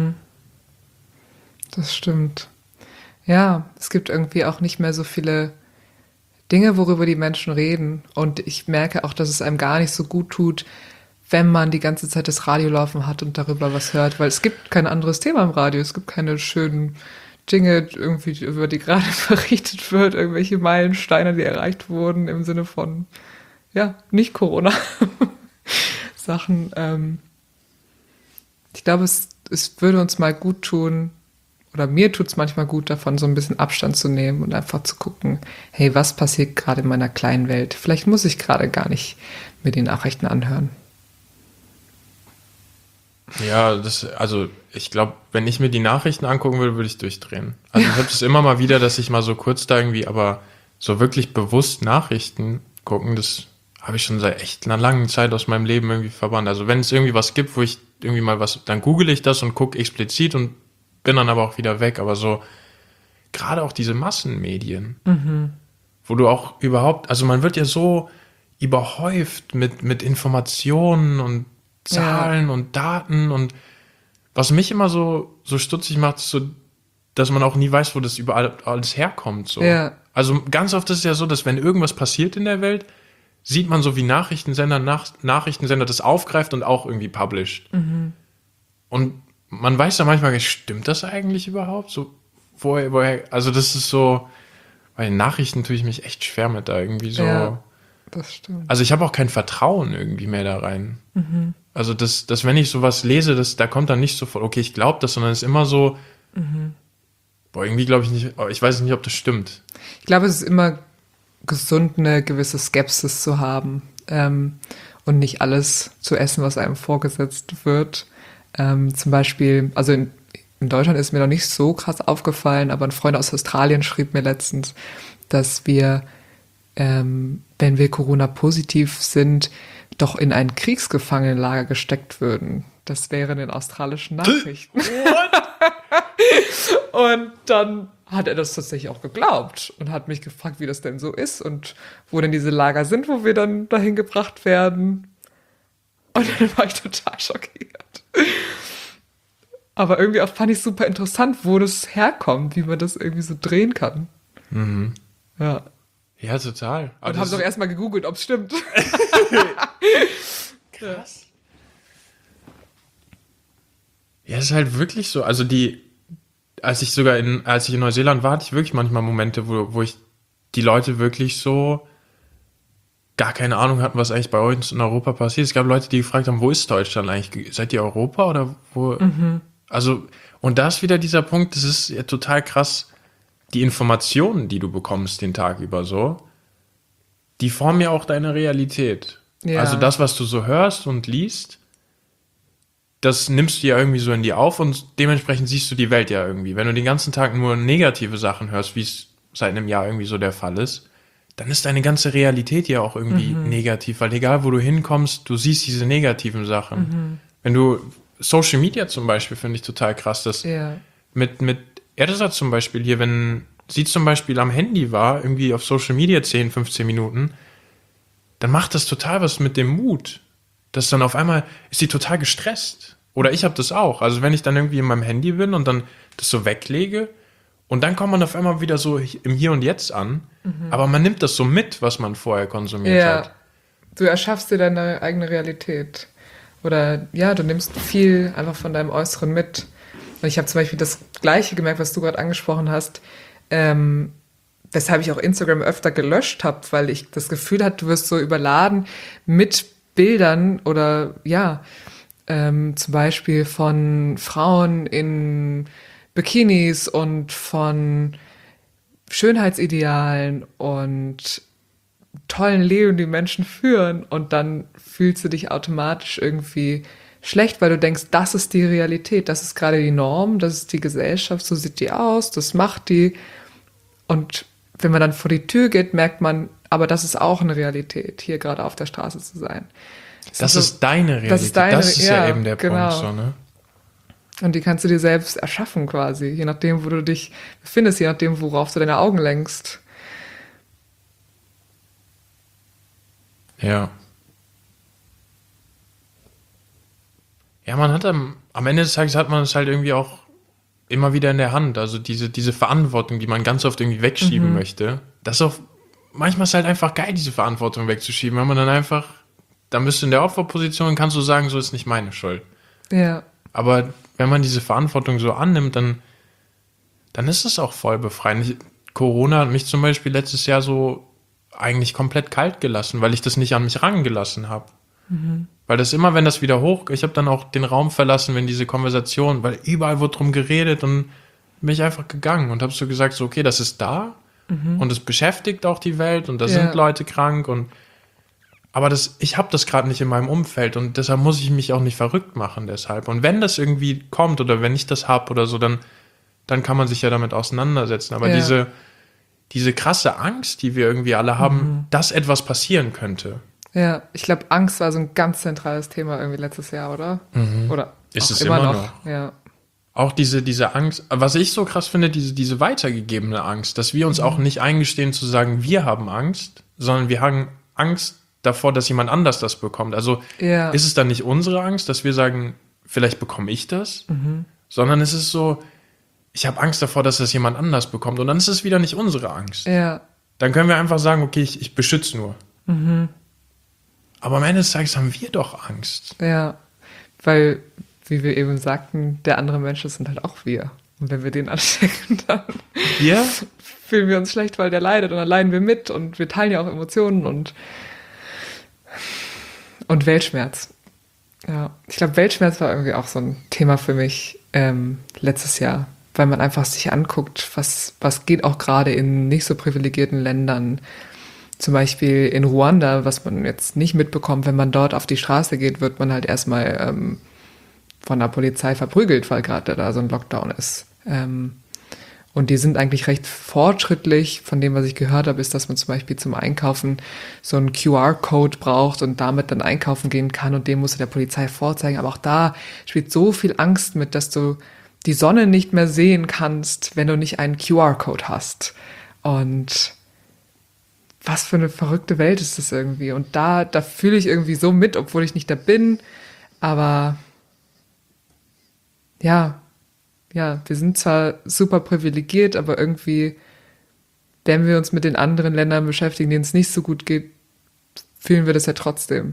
Das stimmt. Ja, es gibt irgendwie auch nicht mehr so viele Dinge, worüber die Menschen reden. Und ich merke auch, dass es einem gar nicht so gut tut, wenn man die ganze Zeit das Radio laufen hat und darüber was hört. Weil es gibt kein anderes Thema im Radio. Es gibt keine schönen Dinge, irgendwie, über die gerade berichtet wird, irgendwelche Meilensteine, die erreicht wurden im Sinne von, ja, nicht Corona-Sachen. Ich glaube, es würde uns mal gut tun, oder mir tut es manchmal gut, davon so ein bisschen Abstand zu nehmen und einfach zu gucken, hey, was passiert gerade in meiner kleinen Welt? Vielleicht muss ich gerade gar nicht mir die Nachrichten anhören. Ja, also ich glaube, wenn ich mir die Nachrichten angucken würde, würde ich durchdrehen. Also ich habe es immer mal wieder, dass ich mal so kurz da irgendwie, aber so wirklich bewusst Nachrichten gucken, das habe ich schon seit echt einer langen Zeit aus meinem Leben irgendwie verbannt. Also wenn es irgendwie was gibt, wo ich irgendwie mal was, dann google ich das und gucke explizit und bin dann aber auch wieder weg. Aber so, gerade auch diese Massenmedien, wo du auch überhaupt, also man wird ja so überhäuft mit Informationen und Zahlen und Daten, und was mich immer so stutzig macht, ist so, dass man auch nie weiß, wo das überall alles herkommt. So. Ja. Also ganz oft ist es ja so, dass wenn irgendwas passiert in der Welt, sieht man so, wie Nachrichtensender das aufgreift und auch irgendwie published. Und man weiß ja manchmal, stimmt das eigentlich überhaupt? So, woher, also das ist so, bei den Nachrichten tue ich mich echt schwer mit da irgendwie so. Ja, das stimmt. Also ich habe auch kein Vertrauen irgendwie mehr da rein. Also dass wenn ich sowas lese, da kommt dann nicht sofort, okay, ich glaube das, sondern es ist immer so, irgendwie glaube ich nicht, ich weiß nicht, ob das stimmt. Ich glaube, es ist immer gesund, eine gewisse Skepsis zu haben und nicht alles zu essen, was einem vorgesetzt wird. Zum Beispiel, also in Deutschland ist mir noch nicht so krass aufgefallen, aber ein Freund aus Australien schrieb mir letztens, dass wir, wenn wir Corona-positiv sind, doch in ein Kriegsgefangenenlager gesteckt würden. Das wäre in den australischen Nachrichten. Und dann hat er das tatsächlich auch geglaubt und hat mich gefragt, wie das denn so ist und wo denn diese Lager sind, wo wir dann dahin gebracht werden. Und dann war ich total schockiert. Aber irgendwie auch fand ich super interessant, wo das herkommt, wie man das irgendwie so drehen kann. Ja. Ja, total. Und haben doch erstmal gegoogelt, ob es stimmt. Krass. Ja, es ist halt wirklich so. Also als ich in Neuseeland war, hatte ich wirklich manchmal Momente, wo ich die Leute wirklich so gar keine Ahnung hatten, was eigentlich bei uns in Europa passiert. Es gab Leute, die gefragt haben, wo ist Deutschland eigentlich? Seid ihr Europa oder wo? Also, und da ist wieder dieser Punkt, das ist ja total krass, die Informationen, die du bekommst den Tag über so, die formen ja auch deine Realität. Ja. Also das, was du so hörst und liest, das nimmst du ja irgendwie so in dir auf und dementsprechend siehst du die Welt ja irgendwie. Wenn du den ganzen Tag nur negative Sachen hörst, wie es seit einem Jahr irgendwie so der Fall ist, dann ist deine ganze Realität ja auch irgendwie negativ, weil egal, wo du hinkommst, du siehst diese negativen Sachen. Wenn du Social Media zum Beispiel, finde ich total krass, dass mit Ersa zum Beispiel hier, wenn sie zum Beispiel am Handy war, irgendwie auf Social Media 10, 15 Minuten, dann macht das total was mit dem Mut. Dass dann auf einmal ist sie total gestresst. Oder ich habe das auch. Also wenn ich dann irgendwie in meinem Handy bin und dann das so weglege und dann kommt man auf einmal wieder so im Hier und Jetzt an, aber man nimmt das so mit, was man vorher konsumiert hat. Du erschaffst dir deine eigene Realität. Oder ja, du nimmst viel einfach von deinem Äußeren mit. Und ich habe zum Beispiel das Gleiche gemerkt, was du gerade angesprochen hast, weshalb ich auch Instagram öfter gelöscht habe, weil ich das Gefühl hatte, du wirst so überladen mit Bildern oder zum Beispiel von Frauen in Bikinis und von Schönheitsidealen und tollen Leben, die Menschen führen, und dann fühlst du dich automatisch irgendwie schlecht, weil du denkst, das ist die Realität, das ist gerade die Norm, das ist die Gesellschaft, so sieht die aus, das macht die. Und wenn man dann vor die Tür geht, merkt man, aber das ist auch eine Realität, hier gerade auf der Straße zu sein. Das ist deine Realität. Das ist ja eben der Punkt. So, ne? Und die kannst du dir selbst erschaffen quasi, je nachdem, wo du dich befindest, je nachdem, worauf du deine Augen lenkst. Ja. Ja, man hat am Ende des Tages hat man es halt irgendwie auch immer wieder in der Hand. Also diese Verantwortung, die man ganz oft irgendwie wegschieben möchte. Das ist auch, manchmal ist es halt einfach geil, diese Verantwortung wegzuschieben, weil man dann einfach, dann bist du in der Opferposition und kannst du sagen, so ist nicht meine Schuld. Ja. Aber wenn man diese Verantwortung so annimmt, dann ist es auch voll befreiend. Corona hat mich zum Beispiel letztes Jahr so eigentlich komplett kalt gelassen, weil ich das nicht an mich rangelassen habe. Weil das immer, wenn das wieder ich habe dann auch den Raum verlassen, wenn diese Konversation, weil überall wurde drum geredet und bin ich einfach gegangen und habe so gesagt, so okay, das ist da und es beschäftigt auch die Welt und da sind Leute krank aber ich habe das gerade nicht in meinem Umfeld und deshalb muss ich mich auch nicht verrückt machen deshalb. Und wenn das irgendwie kommt oder wenn ich das habe oder so, dann kann man sich ja damit auseinandersetzen. Aber diese krasse Angst, die wir irgendwie alle haben, dass etwas passieren könnte. Ja, ich glaube, Angst war so ein ganz zentrales Thema irgendwie letztes Jahr, oder? Oder ist es immer noch. Ja. Auch diese Angst, was ich so krass finde, diese weitergegebene Angst, dass wir uns auch nicht eingestehen zu sagen, wir haben Angst, sondern wir haben Angst davor, dass jemand anders das bekommt. Also ist es dann nicht unsere Angst, dass wir sagen, vielleicht bekomme ich das, sondern es ist so, ich habe Angst davor, dass das jemand anders bekommt und dann ist es wieder nicht unsere Angst. Ja. Dann können wir einfach sagen, okay, ich beschütze nur. Aber am Ende des Tages haben wir doch Angst. Ja, weil, wie wir eben sagten, der andere Mensch, das sind halt auch wir. Und wenn wir den anstecken, dann fühlen wir uns schlecht, weil der leidet und dann leiden wir mit und wir teilen ja auch Emotionen und Weltschmerz. Ja, ich glaube, Weltschmerz war irgendwie auch so ein Thema für mich letztes Jahr, weil man einfach sich anguckt, was geht auch gerade in nicht so privilegierten Ländern. Zum Beispiel in Ruanda, was man jetzt nicht mitbekommt, wenn man dort auf die Straße geht, wird man halt erstmal von der Polizei verprügelt, weil gerade da so ein Lockdown ist. Und die sind eigentlich recht fortschrittlich. Von dem, was ich gehört habe, ist, dass man zum Beispiel zum Einkaufen so einen QR-Code braucht und damit dann einkaufen gehen kann und den musst du der Polizei vorzeigen. Aber auch da spielt so viel Angst mit, dass du die Sonne nicht mehr sehen kannst, wenn du nicht einen QR-Code hast. Und was für eine verrückte Welt ist das irgendwie. Und da fühle ich irgendwie so mit, obwohl ich nicht da bin. Aber ja, wir sind zwar super privilegiert, aber irgendwie, wenn wir uns mit den anderen Ländern beschäftigen, denen es nicht so gut geht, fühlen wir das ja trotzdem.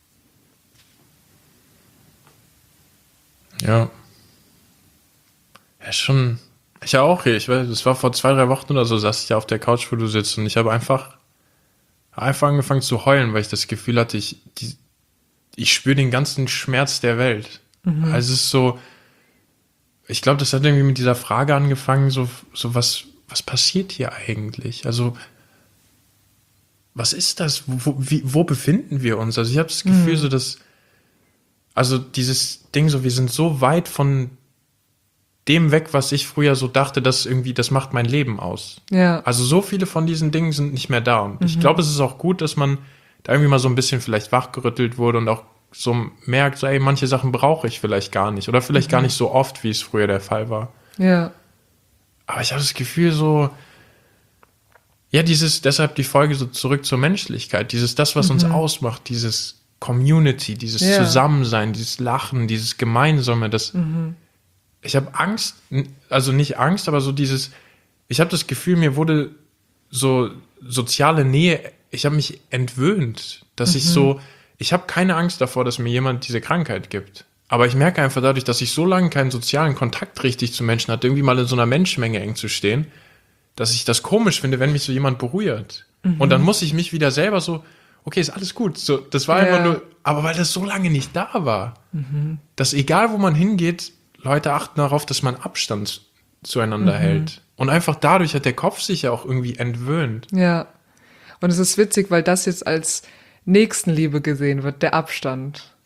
Ja. Ja, schon. Ich ja auch hier. Ich weiß, es war vor 2-3 Wochen oder so, saß ich ja auf der Couch, wo du sitzt und ich habe einfach angefangen zu heulen, weil ich das Gefühl hatte, ich spüre den ganzen Schmerz der Welt. Also es ist so, ich glaube, das hat irgendwie mit dieser Frage angefangen, so was passiert hier eigentlich? Also, was ist das? Wo befinden wir uns? Also ich habe das Gefühl, so dass, also dieses Ding, so wir sind so weit von dem weg, was ich früher so dachte, dass irgendwie, das macht mein Leben aus. Ja. Also so viele von diesen Dingen sind nicht mehr da. Und ich glaube, es ist auch gut, dass man da irgendwie mal so ein bisschen vielleicht wachgerüttelt wurde und auch so merkt, so, ey, manche Sachen brauche ich vielleicht gar nicht. Oder vielleicht gar nicht so oft, wie es früher der Fall war. Ja. Aber ich habe das Gefühl so, ja, deshalb die Folge so zurück zur Menschlichkeit. Das, was uns ausmacht, dieses Community, dieses Zusammensein, dieses Lachen, dieses Gemeinsame, ich habe Angst, also nicht Angst, aber so ich habe das Gefühl, mir wurde so soziale Nähe, ich habe mich entwöhnt, dass ich habe keine Angst davor, dass mir jemand diese Krankheit gibt. Aber ich merke einfach dadurch, dass ich so lange keinen sozialen Kontakt richtig zu Menschen hatte, irgendwie mal in so einer Menschenmenge eng zu stehen, dass ich das komisch finde, wenn mich so jemand berührt. Und dann muss ich mich wieder selber so, okay, ist alles gut. So, das war einfach nur, aber weil das so lange nicht da war, dass egal, wo man hingeht, Leute achten darauf, dass man Abstand zueinander hält. Und einfach dadurch hat der Kopf sich ja auch irgendwie entwöhnt. Ja. Und es ist witzig, weil das jetzt als Nächstenliebe gesehen wird, der Abstand.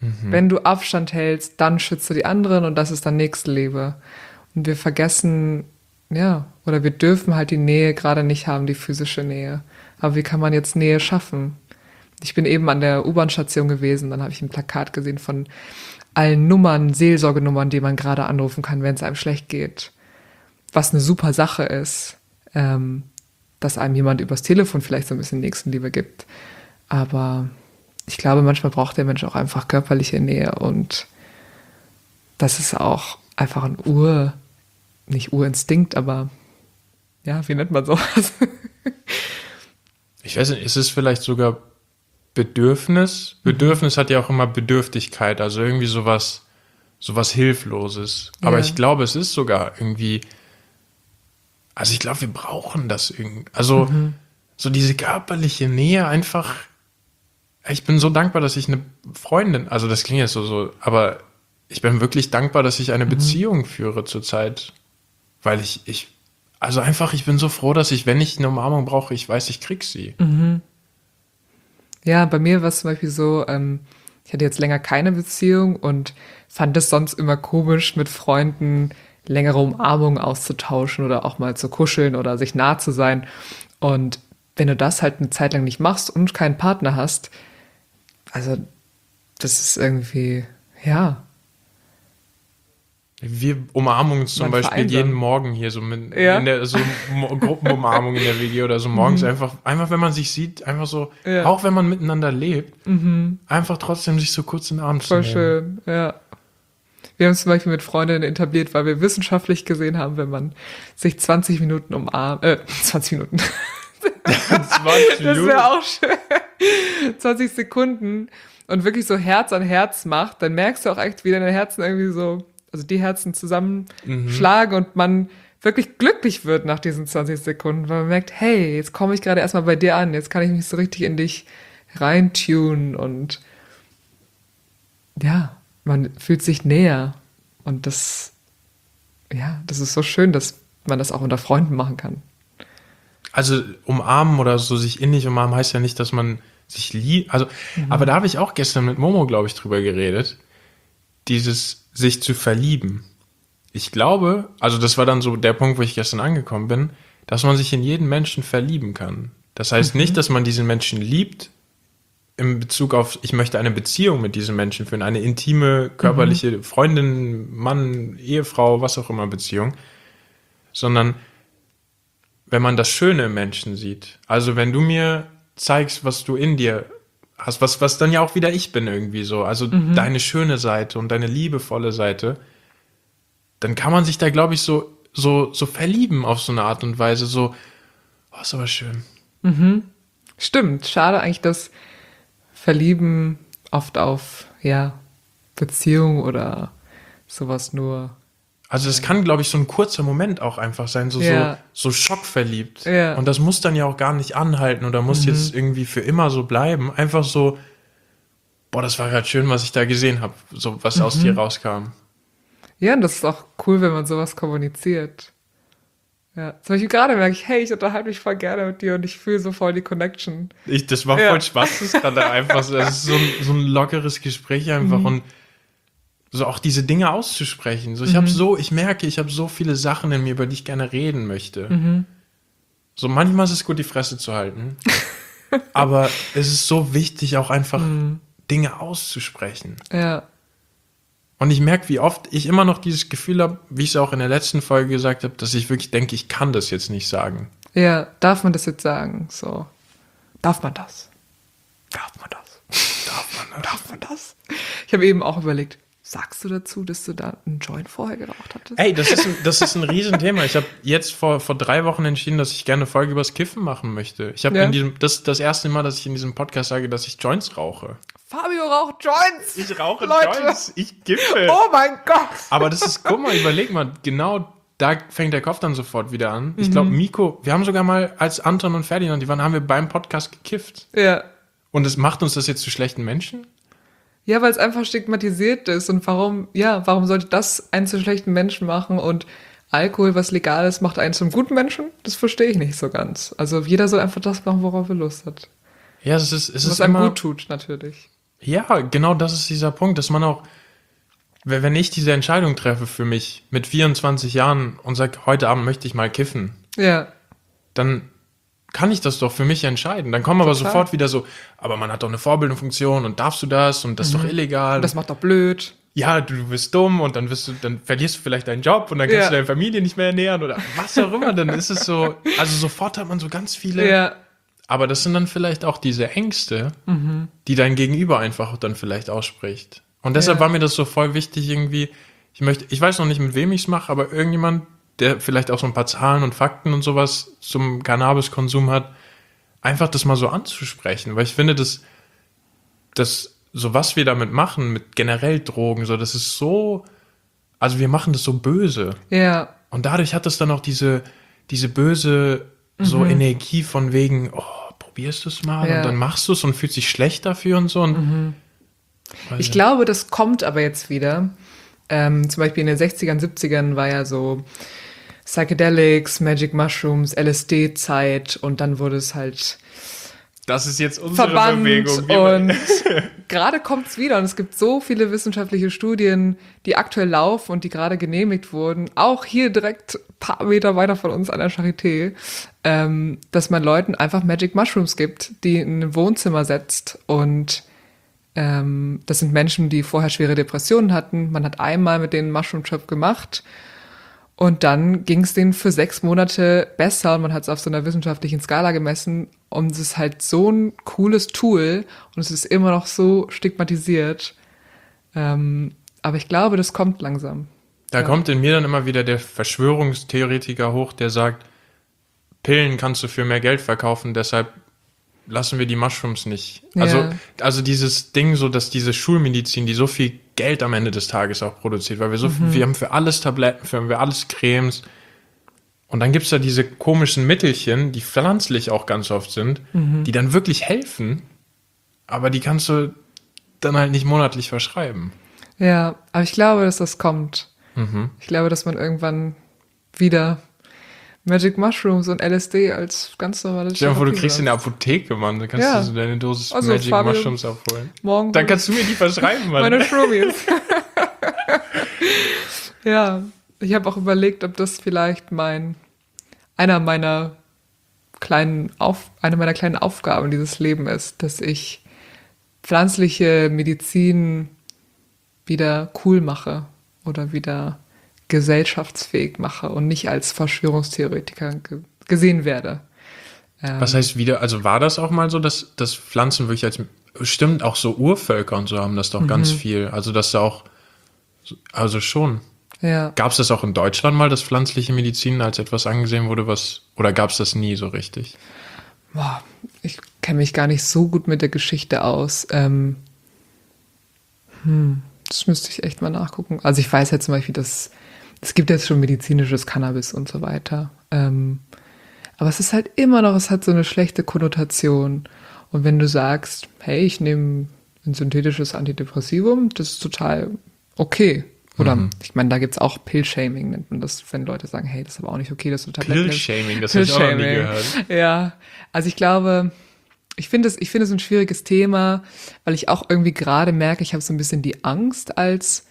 Wenn du Abstand hältst, dann schützt du die anderen und das ist dann Nächstenliebe. Und wir vergessen, oder wir dürfen halt die Nähe gerade nicht haben, die physische Nähe. Aber wie kann man jetzt Nähe schaffen? Ich bin eben an der U-Bahn-Station gewesen, dann habe ich ein Plakat gesehen von allen Nummern, Seelsorgenummern, die man gerade anrufen kann, wenn es einem schlecht geht. Was eine super Sache ist, dass einem jemand übers Telefon vielleicht so ein bisschen Nächstenliebe gibt. Aber ich glaube, manchmal braucht der Mensch auch einfach körperliche Nähe und das ist auch einfach ein nicht Urinstinkt, aber wie nennt man sowas? Ich weiß nicht, ist es vielleicht sogar Bedürfnis? Bedürfnis hat ja auch immer Bedürftigkeit, also irgendwie sowas Hilfloses. Aber ich glaube, es ist sogar irgendwie, also ich glaube, wir brauchen das irgendwie. Also so diese körperliche Nähe einfach. Ich bin so dankbar, dass ich eine Freundin, also das klingt jetzt so, aber ich bin wirklich dankbar, dass ich eine Beziehung führe zurzeit. Weil ich bin so froh, dass ich, wenn ich eine Umarmung brauche, ich weiß, ich krieg sie. Ja, bei mir war es zum Beispiel so, ich hatte jetzt länger keine Beziehung und fand es sonst immer komisch, mit Freunden längere Umarmungen auszutauschen oder auch mal zu kuscheln oder sich nah zu sein. Und wenn du das halt eine Zeit lang nicht machst und keinen Partner hast, also das ist irgendwie, Wir umarmen uns zum Beispiel jeden Morgen hier so in der so Gruppenumarmung in der WG oder so morgens einfach wenn man sich sieht, einfach so, auch wenn man miteinander lebt, einfach trotzdem sich so kurz in den Arm zu nehmen. Voll schön, ja. Wir haben es zum Beispiel mit Freundinnen etabliert, weil wir wissenschaftlich gesehen haben, wenn man sich 20 Minuten umarmt, 20 Minuten. 20 Das wäre auch schön. 20 Sekunden und wirklich so Herz an Herz macht, dann merkst du auch echt, wie deine Herzen irgendwie so, also die Herzen zusammenschlagen und man wirklich glücklich wird nach diesen 20 Sekunden, weil man merkt, hey, jetzt komme ich gerade erstmal bei dir an, jetzt kann ich mich so richtig in dich reintunen und man fühlt sich näher und das ist so schön, dass man das auch unter Freunden machen kann. Also umarmen oder so sich innig umarmen heißt ja nicht, dass man sich liebt. Also, aber da habe ich auch gestern mit Momo, glaube ich, drüber geredet. Dieses sich zu verlieben. Ich glaube, also das war dann so der Punkt, wo ich gestern angekommen bin, dass man sich in jeden Menschen verlieben kann. Das heißt nicht, dass man diesen Menschen liebt in Bezug auf, ich möchte eine Beziehung mit diesem Menschen führen, eine intime, körperliche Freundin, Mann, Ehefrau, was auch immer Beziehung, sondern wenn man das Schöne im Menschen sieht. Also wenn du mir zeigst, was du in dir hast, was dann ja auch wieder ich bin irgendwie so, also deine schöne Seite und deine liebevolle Seite, dann kann man sich da, glaube ich, so verlieben auf so eine Art und Weise, so, oh, ist aber schön. Stimmt, schade eigentlich, dass Verlieben oft auf, Beziehung oder sowas nur. Also das kann, glaube ich, so ein kurzer Moment auch einfach sein, so schockverliebt. Ja. Und das muss dann ja auch gar nicht anhalten oder muss jetzt irgendwie für immer so bleiben. Einfach so, boah, das war gerade schön, was ich da gesehen habe, so was aus dir rauskam. Ja, und das ist auch cool, wenn man sowas kommuniziert. Ja, zum Beispiel gerade merke ich, hey, ich unterhalte mich voll gerne mit dir und ich fühle so voll die Connection. Das war voll Spaß, das gerade einfach so, das ist so ein lockeres Gespräch einfach und so auch diese Dinge auszusprechen. So, ich merke, ich habe so viele Sachen in mir, über die ich gerne reden möchte. So manchmal ist es gut, die Fresse zu halten. Aber es ist so wichtig, auch einfach Dinge auszusprechen. Ja. Und ich merke, wie oft ich immer noch dieses Gefühl habe, wie ich es auch in der letzten Folge gesagt habe, dass ich wirklich denke, ich kann das jetzt nicht sagen. Ja, darf man das jetzt sagen? So. Darf man das? Darf man das? Darf man das? Ich habe eben auch überlegt, sagst du dazu, dass du da einen Joint vorher geraucht hattest? Ey, das ist ein Riesenthema. Ich habe jetzt vor 3 Wochen entschieden, dass ich gerne eine Folge übers Kiffen machen möchte. Ich habe das erste Mal, dass ich in diesem Podcast sage, dass ich Joints rauche. Fabio raucht Joints! Ich rauche Leute. Joints, ich kiffe. Oh mein Gott! Aber das ist, guck mal, überleg mal, genau da fängt der Kopf dann sofort wieder an. Ich glaube, Miko, wir haben sogar mal, als Anton und Ferdinand, haben wir beim Podcast gekifft. Ja. Und es macht uns das jetzt zu schlechten Menschen? Ja, weil es einfach stigmatisiert ist. Und warum sollte das einen zu schlechten Menschen machen und Alkohol, was legal ist, macht einen zum guten Menschen? Das verstehe ich nicht so ganz. Also jeder soll einfach das machen, worauf er Lust hat. Ja, es ist was einem immer gut tut, natürlich. Ja, genau das ist dieser Punkt, dass man auch, wenn ich diese Entscheidung treffe für mich mit 24 Jahren und sage, heute Abend möchte ich mal kiffen, Ja, dann kann ich das doch für mich entscheiden. Dann kommen aber total. sofort wieder so, aber man hat doch eine Vorbildfunktion und darfst du das und das ist doch illegal. Das macht doch blöd. Ja, du bist dumm und dann verlierst du vielleicht deinen Job und dann kannst Ja. du deine Familie nicht mehr ernähren oder was auch immer. Dann ist es so, also sofort hat man so ganz viele, Ja, aber das sind dann vielleicht auch diese Ängste, die dein Gegenüber einfach dann vielleicht ausspricht. Und deshalb Ja. war mir das so voll wichtig irgendwie, ich weiß noch nicht, mit wem ich es mache, aber irgendjemand, der vielleicht auch so ein paar Zahlen und Fakten und sowas zum Cannabiskonsum hat, einfach das mal so anzusprechen, weil ich finde, dass so was wir damit machen, mit generell Drogen, so, das ist so, also wir machen das so böse. ja, Und dadurch hat es dann auch diese böse so Energie von wegen, oh, probierst du es mal Ja. und dann machst du es und fühlst dich schlecht dafür und so. Und Ich glaube, das kommt aber jetzt wieder. Zum Beispiel in den 60ern, 70ern war ja so Psychedelics, Magic Mushrooms, LSD-Zeit und dann wurde es halt das ist jetzt unsere verbannt Bewegung. und gerade kommt es wieder und es gibt so viele wissenschaftliche Studien, die aktuell laufen und die gerade genehmigt wurden, auch hier direkt ein paar Meter weiter von uns an der Charité, dass man Leuten einfach Magic Mushrooms gibt, die in ein Wohnzimmer setzt und das sind Menschen, die vorher schwere Depressionen hatten. Man hat einmal mit denen einen Mushroom Trip gemacht und dann ging es denen für 6 Monate besser und man hat es auf so einer wissenschaftlichen Skala gemessen und es ist halt so ein cooles Tool und es ist immer noch so stigmatisiert. Aber ich glaube, das kommt langsam. Da kommt in mir dann immer wieder der Verschwörungstheoretiker hoch, der sagt, Pillen kannst du für mehr Geld verkaufen, deshalb lassen wir die Mushrooms nicht. Ja. Also dieses Ding so, dass diese Schulmedizin, die so viel Geld am Ende des Tages auch produziert, weil wir wir haben für alles Tabletten, für alles Cremes. Und dann gibt's da diese komischen Mittelchen, die pflanzlich auch ganz oft sind, die dann wirklich helfen, aber die kannst du dann halt nicht monatlich verschreiben. Ja, aber ich glaube, dass das kommt. Ich glaube, dass man irgendwann wieder Magic Mushrooms und LSD als ganz normale Stell dir mal vor, du Therapie kriegst in hat. der Apotheke, Mann. Dann kannst Ja. du so deine Dosis Also, Magic Fabio, Mushrooms abholen. Morgen Dann kannst du mir die verschreiben, Mann. meine Shroomies. Ja, ich habe auch überlegt, ob das vielleicht eine meiner kleinen Aufgaben dieses Leben ist, dass ich pflanzliche Medizin wieder cool mache oder wieder gesellschaftsfähig mache und nicht als Verschwörungstheoretiker gesehen werde. Was heißt wieder, also war das auch mal so, dass Pflanzen wirklich stimmt, auch so Urvölker und so haben das doch ganz viel. Also dass da auch, also schon. Ja. Gab es das auch in Deutschland mal, dass pflanzliche Medizin als etwas angesehen wurde, oder gab es das nie so richtig? Boah, ich kenne mich gar nicht so gut mit der Geschichte aus. Das müsste ich echt mal nachgucken. Also ich weiß ja zum Beispiel, dass es gibt jetzt schon medizinisches Cannabis und so weiter. Aber es ist halt immer noch, es hat so eine schlechte Konnotation. Und wenn du sagst, hey, ich nehme ein synthetisches Antidepressivum, das ist total okay. Oder ich meine, da gibt's auch Pill-Shaming, nennt man das, wenn Leute sagen, hey, das ist aber auch nicht okay, dass du Tabletten nimmst. Pill-Shaming, das habe ich auch noch nie gehört. Ja, also ich glaube, ich finde es ein schwieriges Thema, weil ich auch irgendwie gerade merke, ich habe so ein bisschen die Angst, als,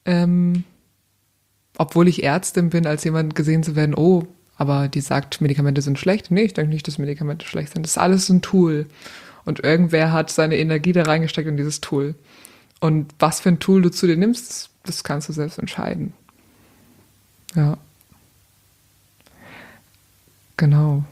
obwohl ich Ärztin bin, als jemand gesehen zu werden, oh, aber die sagt, Medikamente sind schlecht. Nee, ich denke nicht, dass Medikamente schlecht sind. Das ist alles ein Tool. Und irgendwer hat seine Energie da reingesteckt in dieses Tool. Und was für ein Tool du zu dir nimmst, das kannst du selbst entscheiden. Ja. Genau.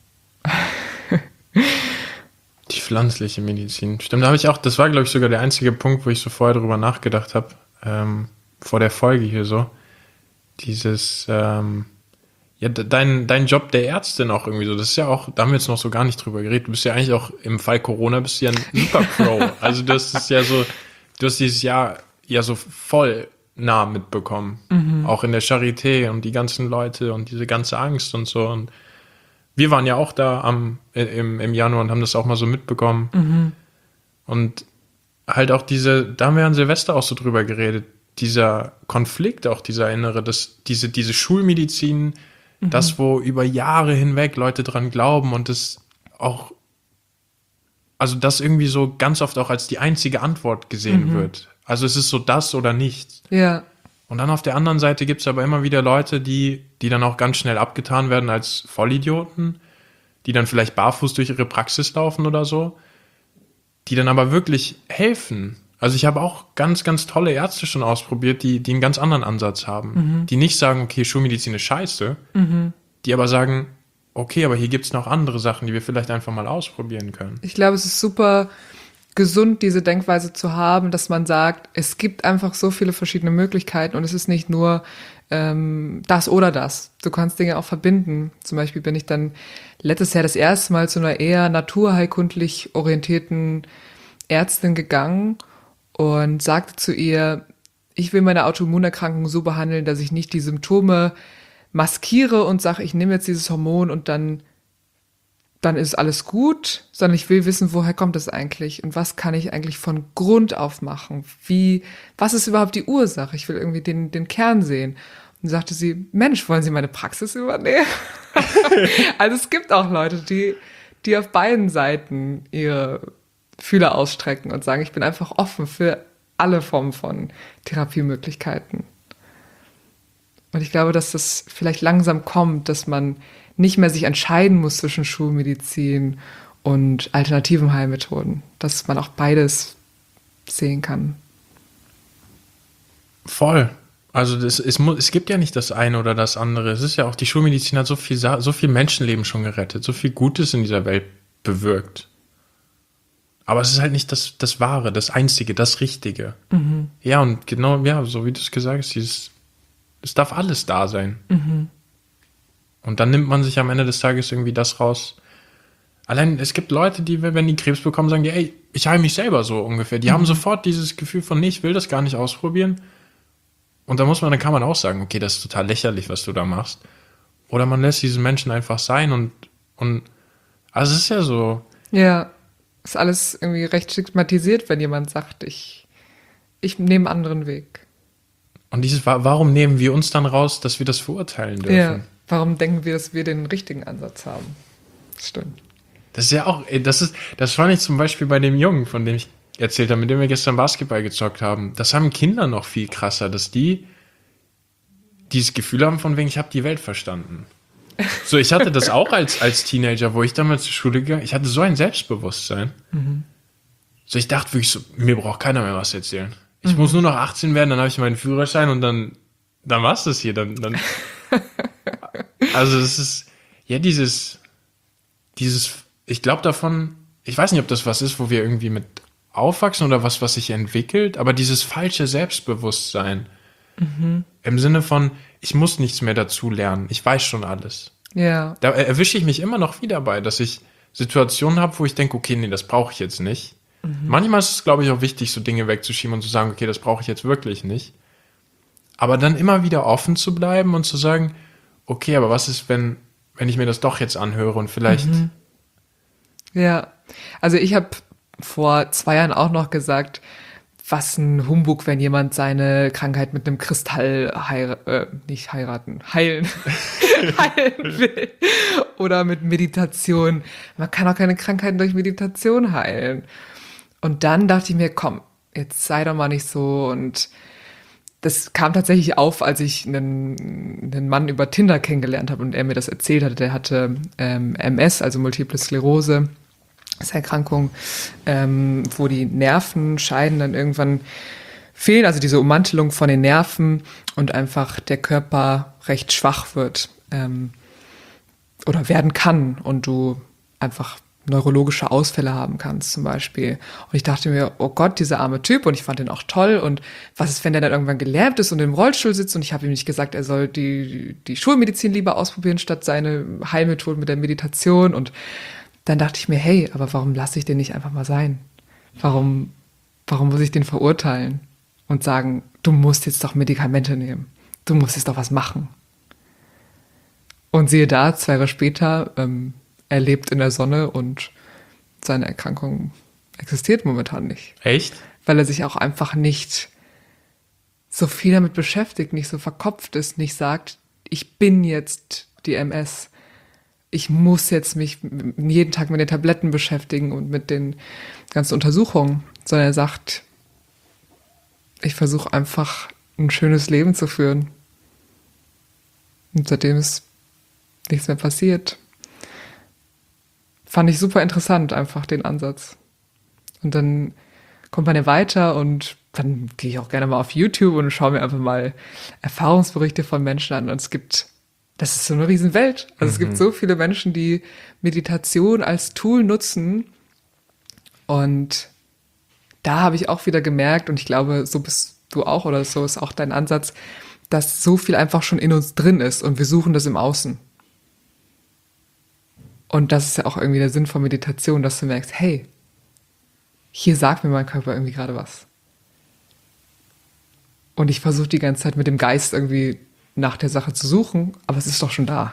Die pflanzliche Medizin. Stimmt, da habe ich auch, das war, glaube ich, sogar der einzige Punkt, wo ich so vorher drüber nachgedacht habe, vor der Folge hier so. Dieses, dein Job der Ärztin auch irgendwie so, das ist ja auch, da haben wir jetzt noch so gar nicht drüber geredet, du bist ja eigentlich auch, im Fall Corona bist du ja ein super Pro. Also du hast es ja so, du hast dieses Jahr ja so voll nah mitbekommen. Auch in der Charité und die ganzen Leute und diese ganze Angst und so. Und wir waren ja auch da im Januar und haben das auch mal so mitbekommen. Und halt auch da haben wir an Silvester auch so drüber geredet, dieser Konflikt, auch dieser innere, diese Schulmedizin, das, wo über Jahre hinweg Leute dran glauben und das auch also das irgendwie so ganz oft auch als die einzige Antwort gesehen wird. Also es ist so das oder nichts. Ja. Und dann auf der anderen Seite gibt es aber immer wieder Leute, die dann auch ganz schnell abgetan werden als Vollidioten, die dann vielleicht barfuß durch ihre Praxis laufen oder so, die dann aber wirklich helfen. Also ich habe auch ganz, ganz tolle Ärzte schon ausprobiert, die einen ganz anderen Ansatz haben. Die nicht sagen, okay, Schulmedizin ist scheiße, die aber sagen, okay, aber hier gibt es noch andere Sachen, die wir vielleicht einfach mal ausprobieren können. Ich glaube, es ist super gesund, diese Denkweise zu haben, dass man sagt, es gibt einfach so viele verschiedene Möglichkeiten und es ist nicht nur das oder das. Du kannst Dinge auch verbinden. Zum Beispiel bin ich dann letztes Jahr das erste Mal zu einer eher naturheilkundlich orientierten Ärztin gegangen und sagte zu ihr, ich will meine Autoimmunerkrankung so behandeln, dass ich nicht die Symptome maskiere und sage, ich nehme jetzt dieses Hormon und dann ist alles gut, sondern ich will wissen, woher kommt das eigentlich und was kann ich eigentlich von Grund auf machen? Was ist überhaupt die Ursache? Ich will irgendwie den Kern sehen. Und sagte sie, Mensch, wollen Sie meine Praxis übernehmen? Also es gibt auch Leute, die auf beiden Seiten ihre Fühler ausstrecken und sagen, ich bin einfach offen für alle Formen von Therapiemöglichkeiten. Und ich glaube, dass das vielleicht langsam kommt, dass man nicht mehr sich entscheiden muss zwischen Schulmedizin und alternativen Heilmethoden, dass man auch beides sehen kann. Voll. Also es gibt ja nicht das eine oder das andere. Es ist ja auch, die Schulmedizin hat so viel Menschenleben schon gerettet, so viel Gutes in dieser Welt bewirkt. Aber es ist halt nicht das Wahre, das Einzige, das Richtige. Ja, und genau, ja, so wie du es gesagt hast, es darf alles da sein. Und dann nimmt man sich am Ende des Tages irgendwie das raus. Allein, es gibt Leute, die, wenn die Krebs bekommen, sagen, ey, ich heile mich selber so ungefähr. Die haben sofort dieses Gefühl von, nee, ich will das gar nicht ausprobieren. Und dann kann man auch sagen, okay, das ist total lächerlich, was du da machst. Oder man lässt diesen Menschen einfach sein und also es ist ja so. Ja, ist alles irgendwie recht stigmatisiert, wenn jemand sagt, ich nehme einen anderen Weg. Und warum nehmen wir uns dann raus, dass wir das verurteilen dürfen? Ja, warum denken wir, dass wir den richtigen Ansatz haben? Das stimmt. Das ist ja auch, das fand ich zum Beispiel bei dem Jungen, von dem ich erzählt habe, mit dem wir gestern Basketball gezockt haben. Das haben Kinder noch viel krasser, dass die dieses Gefühl haben von wegen, ich habe die Welt verstanden. So, ich hatte das auch als Teenager, wo ich damals zur Schule gegangen, ich hatte so ein Selbstbewusstsein. So, ich dachte wirklich so, mir braucht keiner mehr was erzählen. Ich muss nur noch 18 werden, dann habe ich meinen Führerschein und dann war's das hier. Dann also es ist, ja, dieses, ich glaube davon, ich weiß nicht, ob das was ist, wo wir irgendwie mit aufwachsen oder was sich entwickelt, aber dieses falsche Selbstbewusstsein im Sinne von, ich muss nichts mehr dazu lernen, ich weiß schon alles. Ja. Da erwische ich mich immer noch wieder bei, dass ich Situationen habe, wo ich denke, okay, nee, das brauche ich jetzt nicht. Manchmal ist es, glaube ich, auch wichtig, so Dinge wegzuschieben und zu sagen, okay, das brauche ich jetzt wirklich nicht. Aber dann immer wieder offen zu bleiben und zu sagen, okay, aber was ist, wenn ich mir das doch jetzt anhöre und vielleicht... Ja, also ich habe vor 2 Jahren auch noch gesagt, was ein Humbug, wenn jemand seine Krankheit mit einem Kristall heilen will. Oder mit Meditation. Man kann auch keine Krankheiten durch Meditation heilen. Und dann dachte ich mir, komm, jetzt sei doch mal nicht so. Und das kam tatsächlich auf, als ich einen Mann über Tinder kennengelernt habe und er mir das erzählt hatte. Der hatte MS, also Multiple Sklerose. Das ist eine Erkrankung, wo die Nervenscheiden dann irgendwann fehlen, also diese Ummantelung von den Nerven und einfach der Körper recht schwach wird oder werden kann und du einfach neurologische Ausfälle haben kannst zum Beispiel. Und ich dachte mir, oh Gott, dieser arme Typ, und ich fand den auch toll, und was ist, wenn der dann irgendwann gelähmt ist und im Rollstuhl sitzt, und ich habe ihm nicht gesagt, er soll die Schulmedizin lieber ausprobieren, statt seine Heilmethoden mit der Meditation. Und dann dachte ich mir, hey, aber warum lasse ich den nicht einfach mal sein? Warum muss ich den verurteilen und sagen, du musst jetzt doch Medikamente nehmen, du musst jetzt doch was machen? Und siehe da, 2 Jahre später, er lebt in der Sonne und seine Erkrankung existiert momentan nicht. Echt? Weil er sich auch einfach nicht so viel damit beschäftigt, nicht so verkopft ist, nicht sagt, ich bin jetzt die MS. ich muss jetzt mich jeden Tag mit den Tabletten beschäftigen und mit den ganzen Untersuchungen, sondern er sagt, ich versuche einfach ein schönes Leben zu führen. Und seitdem ist nichts mehr passiert. Fand ich super interessant, einfach den Ansatz. Und dann kommt man ja weiter und dann gehe ich auch gerne mal auf YouTube und schaue mir einfach mal Erfahrungsberichte von Menschen an. Und das ist so eine Riesenwelt. Also es gibt so viele Menschen, die Meditation als Tool nutzen. Und da habe ich auch wieder gemerkt, und ich glaube, so bist du auch oder so ist auch dein Ansatz, dass so viel einfach schon in uns drin ist und wir suchen das im Außen. Und das ist ja auch irgendwie der Sinn von Meditation, dass du merkst, hey, hier sagt mir mein Körper irgendwie gerade was. Und ich versuche die ganze Zeit mit dem Geist irgendwie nach der Sache zu suchen, aber es ist doch schon da.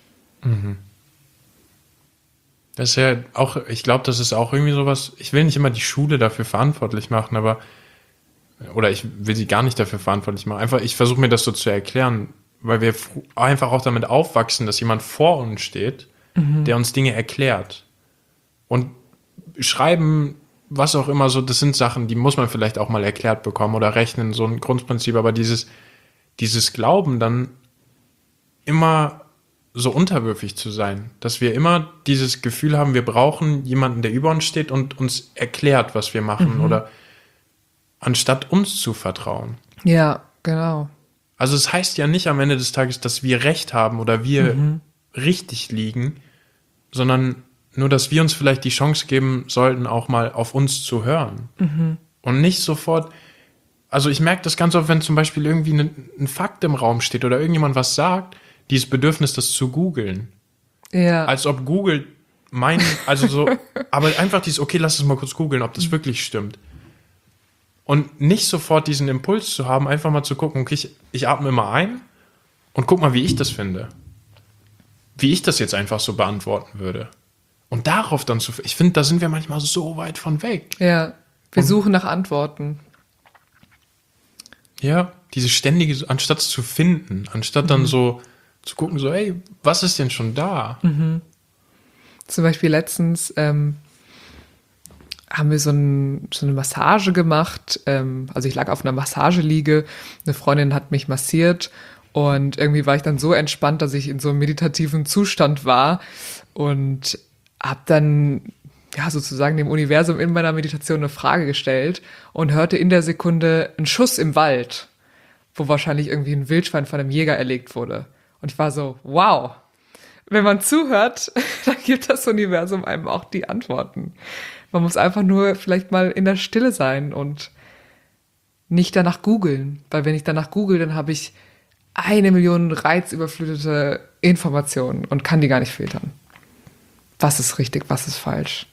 Das ist ja auch, ich glaube, das ist auch irgendwie sowas, ich will nicht immer die Schule dafür verantwortlich machen, oder ich will sie gar nicht dafür verantwortlich machen. Einfach, ich versuche mir das so zu erklären, weil wir einfach auch damit aufwachsen, dass jemand vor uns steht, der uns Dinge erklärt. Und schreiben, was auch immer so, das sind Sachen, die muss man vielleicht auch mal erklärt bekommen oder rechnen, so ein Grundprinzip, aber dieses Glauben dann immer so unterwürfig zu sein, dass wir immer dieses Gefühl haben, wir brauchen jemanden, der über uns steht und uns erklärt, was wir machen oder anstatt uns zu vertrauen. Ja, genau. Also es heißt ja nicht am Ende des Tages, dass wir Recht haben oder wir richtig liegen, sondern nur, dass wir uns vielleicht die Chance geben sollten, auch mal auf uns zu hören. Und nicht sofort, also ich merke das ganz oft, wenn zum Beispiel irgendwie ein Fakt im Raum steht oder irgendjemand was sagt, dieses Bedürfnis, das zu googeln. Ja. Als ob Google also so, aber einfach dieses, okay, lass es mal kurz googeln, ob das wirklich stimmt. Und nicht sofort diesen Impuls zu haben, einfach mal zu gucken, okay, ich atme immer ein und guck mal, wie ich das finde. Wie ich das jetzt einfach so beantworten würde. Und darauf dann ich finde, da sind wir manchmal so weit von weg. Ja, wir suchen nach Antworten. Ja, diese ständige, anstatt zu finden, anstatt dann so zu gucken, so, hey, was ist denn schon da? Zum Beispiel letztens haben wir so eine Massage gemacht. Also ich lag auf einer Massageliege, eine Freundin hat mich massiert und irgendwie war ich dann so entspannt, dass ich in so einem meditativen Zustand war und habe dann ja sozusagen dem Universum in meiner Meditation eine Frage gestellt und hörte in der Sekunde einen Schuss im Wald, wo wahrscheinlich irgendwie ein Wildschwein von einem Jäger erlegt wurde. Und ich war so, wow, wenn man zuhört, dann gibt das Universum einem auch die Antworten. Man muss einfach nur vielleicht mal in der Stille sein und nicht danach googeln. Weil wenn ich danach google, dann habe ich 1 Million reizüberflutete Informationen und kann die gar nicht filtern. Was ist richtig, was ist falsch?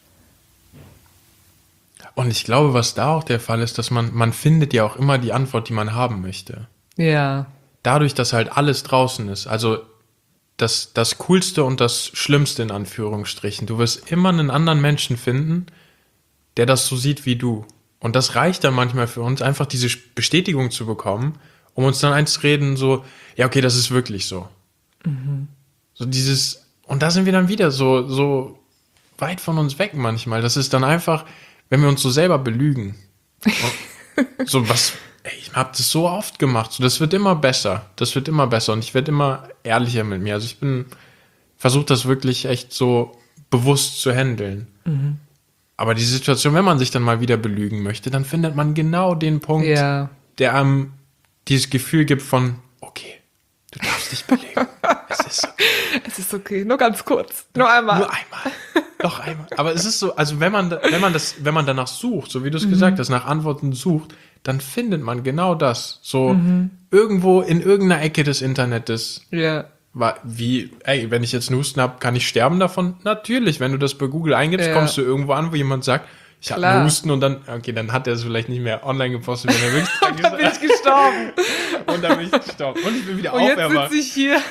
Und ich glaube, was da auch der Fall ist, dass man findet ja auch immer die Antwort, die man haben möchte. Ja. Dadurch, dass halt alles draußen ist, also das Coolste und das Schlimmste in Anführungsstrichen, du wirst immer einen anderen Menschen finden, der das so sieht wie du. Und das reicht dann manchmal für uns, einfach diese Bestätigung zu bekommen, um uns dann einzureden, so, ja, okay, das ist wirklich so. So dieses, und da sind wir dann wieder so weit von uns weg manchmal. Das ist dann einfach, wenn wir uns so selber belügen. So was, ey, ich habe das so oft gemacht. So, das wird immer besser. Und ich werde immer ehrlicher mit mir. Also ich versuche das wirklich echt so bewusst zu handeln. Aber die Situation, wenn man sich dann mal wieder belügen möchte, dann findet man genau den Punkt, der einem dieses Gefühl gibt von, okay, du darfst dich belügen. Es ist okay, nur ganz kurz. Nur einmal. Noch einmal. Aber es ist so, also wenn man danach sucht, so wie du es gesagt hast, nach Antworten sucht, dann findet man genau das. So irgendwo in irgendeiner Ecke des Internets. Ja. Wenn ich jetzt einen Husten habe, kann ich sterben davon? Natürlich, wenn du das bei Google eingibst, kommst du irgendwo an, wo jemand sagt, ich habe einen Husten und dann, okay, dann hat er es vielleicht nicht mehr online gepostet, wenn er wirklich und dann bin ich gestorben. Und dann bin ich gestorben. Und ich bin wieder auferwacht. Und jetzt sitze ich hier.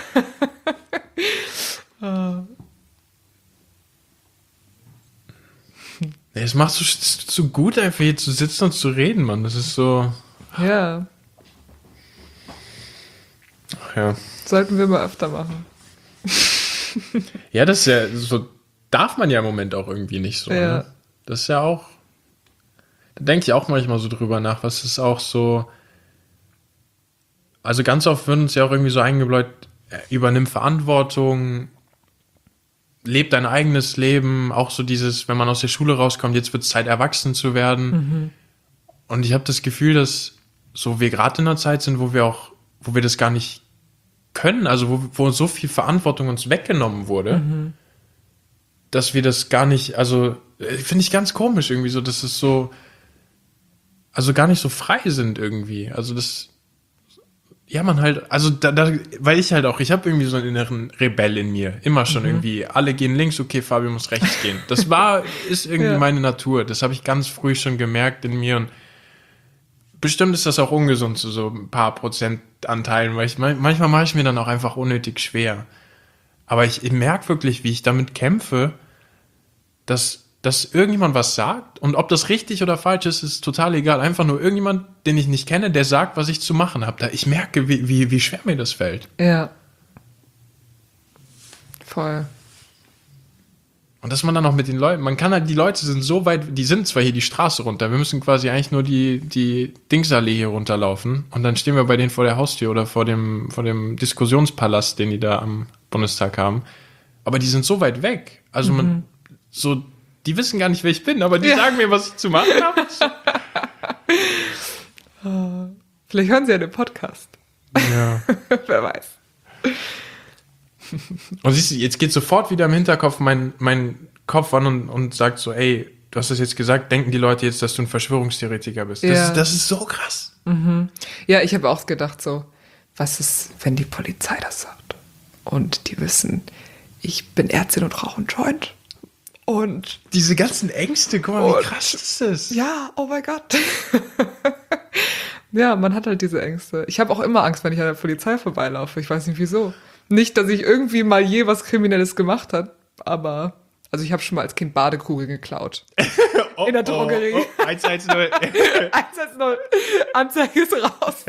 Es macht so gut, einfach hier zu sitzen und zu reden, Mann. Das ist so. Ja. Ach ja. Sollten wir mal öfter machen. Ja, das ist ja so, darf man ja im Moment auch irgendwie nicht so. Ja. Ne? Das ist ja auch, da denke ich auch manchmal so drüber nach, was ist auch so, also ganz oft wird uns ja auch irgendwie so eingebläut, übernimm Verantwortung, leb dein eigenes Leben, auch so dieses, wenn man aus der Schule rauskommt, jetzt wird es Zeit, erwachsen zu werden. Und ich habe das Gefühl, dass so wir gerade in einer Zeit sind, wo wir das gar nicht können, also wo so viel Verantwortung uns weggenommen wurde, dass wir das gar nicht, also finde ich ganz komisch irgendwie so, dass es so, also gar nicht so frei sind irgendwie. Also das, ja, man halt, also weil ich halt auch, ich habe irgendwie so einen inneren Rebell in mir, immer schon irgendwie, alle gehen links, okay, Fabio muss rechts gehen. Das ist irgendwie meine Natur, das habe ich ganz früh schon gemerkt in mir und bestimmt ist das auch ungesund zu so ein paar Prozentanteilen, weil manchmal mache ich mir dann auch einfach unnötig schwer. Aber ich merke wirklich, wie ich damit kämpfe, dass irgendjemand was sagt und ob das richtig oder falsch ist, ist total egal. Einfach nur irgendjemand, den ich nicht kenne, der sagt, was ich zu machen habe. Ich merke, wie schwer mir das fällt. Ja. Voll. Und dass man dann auch mit den Leuten, man kann halt, die Leute sind so weit, die sind zwar hier die Straße runter, wir müssen quasi eigentlich nur die Dingsallee hier runterlaufen und dann stehen wir bei denen vor der Haustür oder vor dem Diskussionspalast, den die da am Bundestag haben. Aber die sind so weit weg. Also die wissen gar nicht, wer ich bin, aber die sagen mir, was ich zu machen habe. Vielleicht hören sie ja den Podcast. Ja. Wer weiß. Und siehst du, jetzt geht sofort wieder im Hinterkopf mein Kopf an und sagt so, ey, du hast das jetzt gesagt, denken die Leute jetzt, dass du ein Verschwörungstheoretiker bist. Das ist so krass. Ja, ich habe auch gedacht so, was ist, wenn die Polizei das sagt? Und die wissen, ich bin Ärztin und rauche einen Joint. Und diese ganzen Ängste, guck mal, wie krass ist das? Ja, oh mein Gott. Ja, man hat halt diese Ängste. Ich habe auch immer Angst, wenn ich an der Polizei vorbeilaufe. Ich weiß nicht wieso. Nicht, dass ich irgendwie mal je was Kriminelles gemacht habe, aber also ich habe schon mal als Kind Badekugeln geklaut. In der Drogerie. 110. 110. Anzeige ist raus.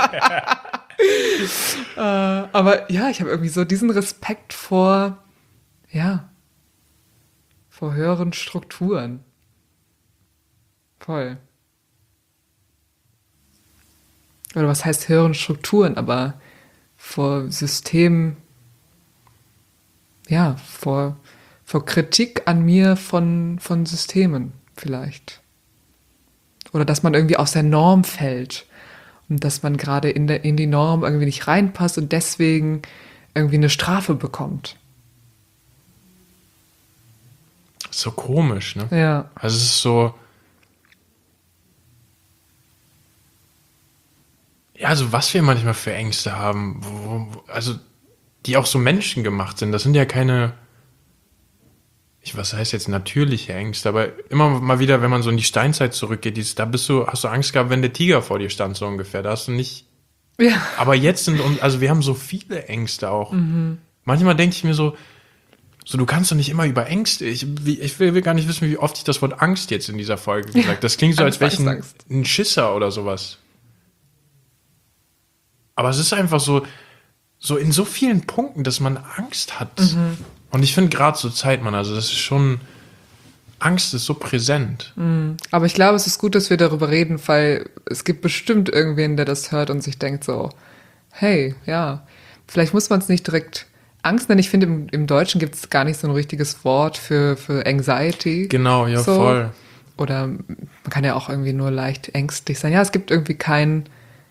Aber ja, ich habe irgendwie so diesen Respekt vor höheren Strukturen. Voll. Oder was heißt höheren Strukturen, aber vor Systemen, vor Kritik an mir von Systemen vielleicht. Oder dass man irgendwie aus der Norm fällt und dass man gerade in die Norm irgendwie nicht reinpasst und deswegen irgendwie eine Strafe bekommt. So komisch, ne? Ja. Also es ist so, ja, also was wir manchmal für Ängste haben, also die auch so menschengemacht sind, das sind ja keine, was heißt jetzt natürliche Ängste, aber immer mal wieder, wenn man so in die Steinzeit zurückgeht, hast du Angst gehabt, wenn der Tiger vor dir stand, so ungefähr, da hast du nicht, Ja. aber jetzt also wir haben so viele Ängste auch. Manchmal denke ich mir so, du kannst doch nicht immer über Ängste. Ich will gar nicht wissen, wie oft ich das Wort Angst jetzt in dieser Folge gesagt habe. Das klingt so, als wäre ich ein Schisser oder sowas. Aber es ist einfach so in so vielen Punkten, dass man Angst hat. Und ich finde gerade zur Zeit, also das ist schon, Angst ist so präsent. Aber ich glaube, es ist gut, dass wir darüber reden, weil es gibt bestimmt irgendwen, der das hört und sich denkt so, hey, ja, vielleicht muss man es nicht direkt Angst nennen. Ich finde, im Deutschen gibt es gar nicht so ein richtiges Wort für Anxiety. Genau, ja, so. voll. Oder man kann ja auch irgendwie nur leicht ängstlich sein. Ja, es gibt irgendwie kein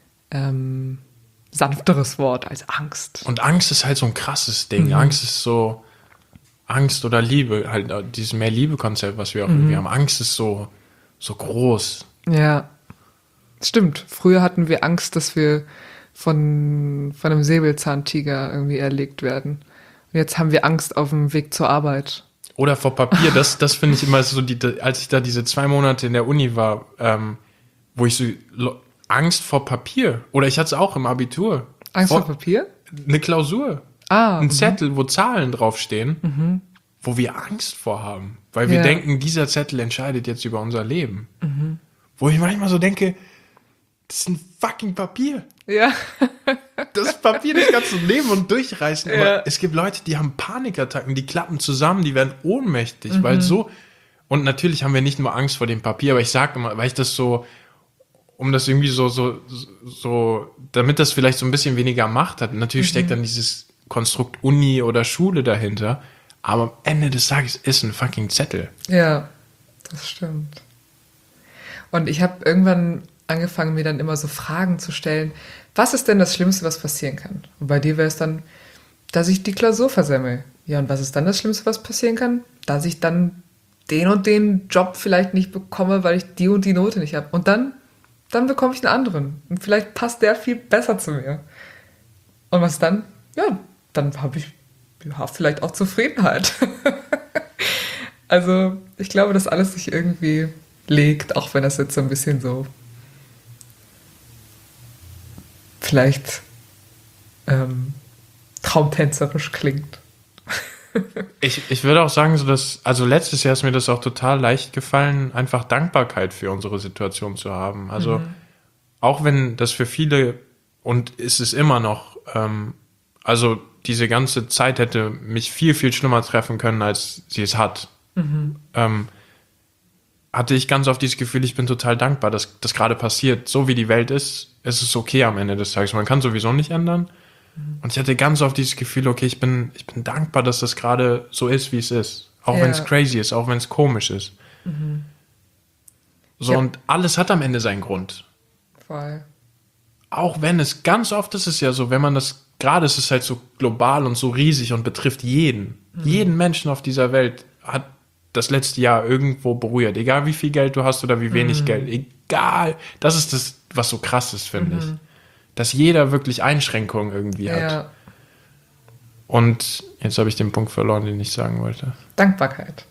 sanfteres Wort als Angst. Und Angst ist halt so ein krasses Ding. Angst ist so, Angst oder Liebe, halt dieses Mehr-Liebe-Konzept, was wir auch irgendwie haben. Angst ist so groß. Ja, stimmt. Früher hatten wir Angst, dass wir von einem Säbelzahntiger irgendwie erlegt werden. Und jetzt haben wir Angst auf dem Weg zur Arbeit. Oder vor Papier, das finde ich immer so, als ich da diese 2 Monate in der Uni war, wo ich so Angst vor Papier. Oder ich hatte es auch im Abitur. Angst vor Papier? Eine Klausur. Ein Zettel, wo Zahlen draufstehen, wo wir Angst vor haben. Weil wir denken, dieser Zettel entscheidet jetzt über unser Leben. Wo ich manchmal so denke, das ist ein fucking Papier. Ja. Das Papier nicht ganz so nehmen und durchreißen. Ja. Aber es gibt Leute, die haben Panikattacken, die klappen zusammen, die werden ohnmächtig, weil so. Und natürlich haben wir nicht nur Angst vor dem Papier, aber ich sage immer, weil ich das so, um das irgendwie so, damit das vielleicht so ein bisschen weniger Macht hat. Natürlich steckt dann dieses Konstrukt Uni oder Schule dahinter, aber am Ende des Tages ist ein fucking Zettel. Ja, das stimmt. Und ich habe irgendwann angefangen, mir dann immer so Fragen zu stellen, was ist denn das Schlimmste, was passieren kann? Und bei dir wäre es dann, dass ich die Klausur versemmel. Ja, und was ist dann das Schlimmste, was passieren kann? Dass ich dann den und den Job vielleicht nicht bekomme, weil ich die und die Note nicht habe. Und dann bekomme ich einen anderen. Und vielleicht passt der viel besser zu mir. Und was dann? Ja, dann habe ich vielleicht auch Zufriedenheit. Also ich glaube, dass alles sich irgendwie legt, auch wenn das jetzt so ein bisschen so vielleicht traumtänzerisch klingt. Ich würde auch sagen, also letztes Jahr ist mir das auch total leicht gefallen, einfach Dankbarkeit für unsere Situation zu haben. Also auch wenn das für viele, und ist es immer noch, also diese ganze Zeit hätte mich viel, viel schlimmer treffen können, als sie es hat. Hatte ich ganz oft dieses Gefühl, ich bin total dankbar, dass das gerade passiert. So wie die Welt ist, ist es okay am Ende des Tages. Man kann sowieso nicht ändern. Und ich hatte ganz oft dieses Gefühl, okay, ich bin dankbar, dass das gerade so ist, wie es ist. Auch wenn es crazy ist, auch wenn es komisch ist. So, und alles hat am Ende seinen Grund. Voll. Auch wenn es ganz oft ist es ja so, wenn man das, gerade ist es halt so global und so riesig und betrifft jeden. Jeden Menschen auf dieser Welt hat das letzte Jahr irgendwo berührt. Egal wie viel Geld du hast oder wie wenig Geld. Egal. Das ist das, was so krass ist, finde ich. Dass jeder wirklich Einschränkungen irgendwie hat. Ja. Und jetzt habe ich den Punkt verloren, den ich sagen wollte. Dankbarkeit.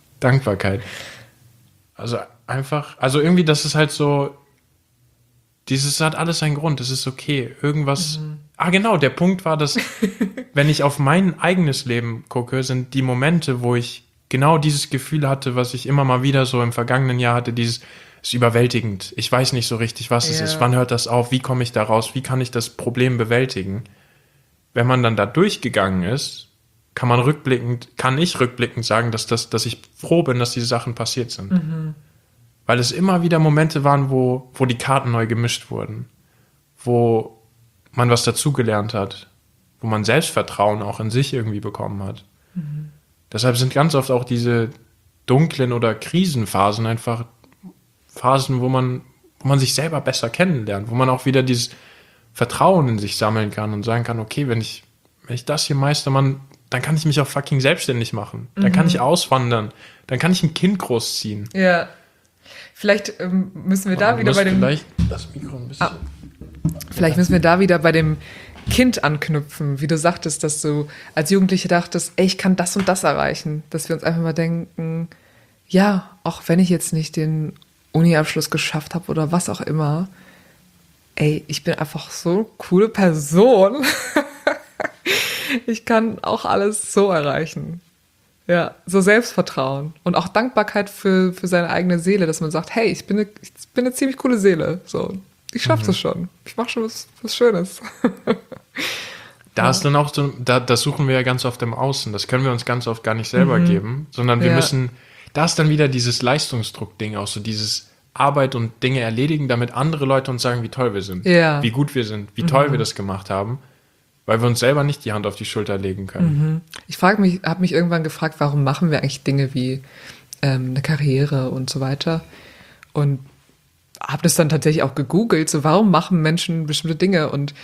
Also einfach, also irgendwie, das ist halt so, dieses hat alles seinen Grund, es ist okay. Irgendwas, genau, der Punkt war, dass, wenn ich auf mein eigenes Leben gucke, sind die Momente, wo ich genau dieses Gefühl hatte, was ich immer mal wieder so im vergangenen Jahr hatte, dieses, ist überwältigend. Ich weiß nicht so richtig, was es ist. Wann hört das auf? Wie komme ich da raus? Wie kann ich das Problem bewältigen? Wenn man dann da durchgegangen ist, kann ich rückblickend sagen, dass ich froh bin, dass diese Sachen passiert sind. Weil es immer wieder Momente waren, wo die Karten neu gemischt wurden. Wo man was dazugelernt hat. Wo man Selbstvertrauen auch in sich irgendwie bekommen hat. Deshalb sind ganz oft auch diese dunklen oder Krisenphasen einfach Phasen, wo man sich selber besser kennenlernt, wo man auch wieder dieses Vertrauen in sich sammeln kann und sagen kann, okay, wenn ich das hier meister, dann kann ich mich auch fucking selbstständig machen. Dann kann ich auswandern. Dann kann ich ein Kind großziehen. Ja. Vielleicht müssen wir da wieder bei dem... Vielleicht das Mikro ein bisschen... Vielleicht müssen wir da wieder bei dem Kind anknüpfen, wie du sagtest, dass du als Jugendliche dachtest, ey, ich kann das und das erreichen. Dass wir uns einfach mal denken, ja, auch wenn ich jetzt nicht den Uni-Abschluss geschafft habe oder was auch immer, ey, ich bin einfach so eine coole Person. Ich kann auch alles so erreichen. Ja, so Selbstvertrauen und auch Dankbarkeit für seine eigene Seele, dass man sagt, hey, ich bin eine ziemlich coole Seele. So, ich schaffe das schon. Ich mache schon was Schönes. Da ist dann auch so, das suchen wir ja ganz oft im Außen. Das können wir uns ganz oft gar nicht selber geben, sondern wir müssen, da ist dann wieder dieses Leistungsdruck-Ding auch so, dieses Arbeit und Dinge erledigen, damit andere Leute uns sagen, wie toll wir sind, wie gut wir sind, wie toll wir das gemacht haben, weil wir uns selber nicht die Hand auf die Schulter legen können. Ich habe mich irgendwann gefragt, warum machen wir eigentlich Dinge wie eine Karriere und so weiter, und habe das dann tatsächlich auch gegoogelt, so warum machen Menschen bestimmte Dinge, und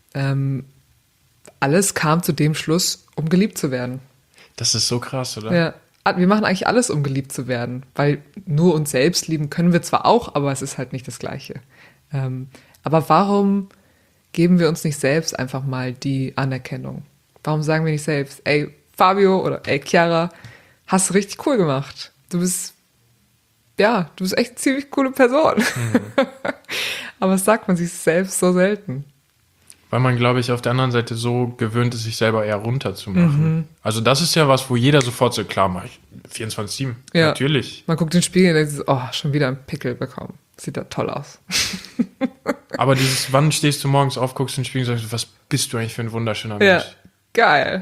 alles kam zu dem Schluss, um geliebt zu werden. Das ist so krass, oder? Ja. Wir machen eigentlich alles, um geliebt zu werden, weil nur uns selbst lieben können wir zwar auch, aber es ist halt nicht das Gleiche. Aber warum geben wir uns nicht selbst einfach mal die Anerkennung? Warum sagen wir nicht selbst, ey, Fabio oder ey, Chiara, hast du richtig cool gemacht. Du bist echt eine ziemlich coole Person. Aber das sagt man sich selbst so selten. Weil man, glaube ich, auf der anderen Seite so gewöhnt ist, sich selber eher runterzumachen. Also das ist ja was, wo jeder sofort so, klar, mache ich 24/7. Ja. Natürlich. Man guckt in den Spiegel und denkt, oh, schon wieder einen Pickel bekommen. Sieht da toll aus. Aber dieses, wann stehst du morgens auf, guckst in den Spiegel und sagst, was bist du eigentlich für ein wunderschöner Mensch? Ja, geil.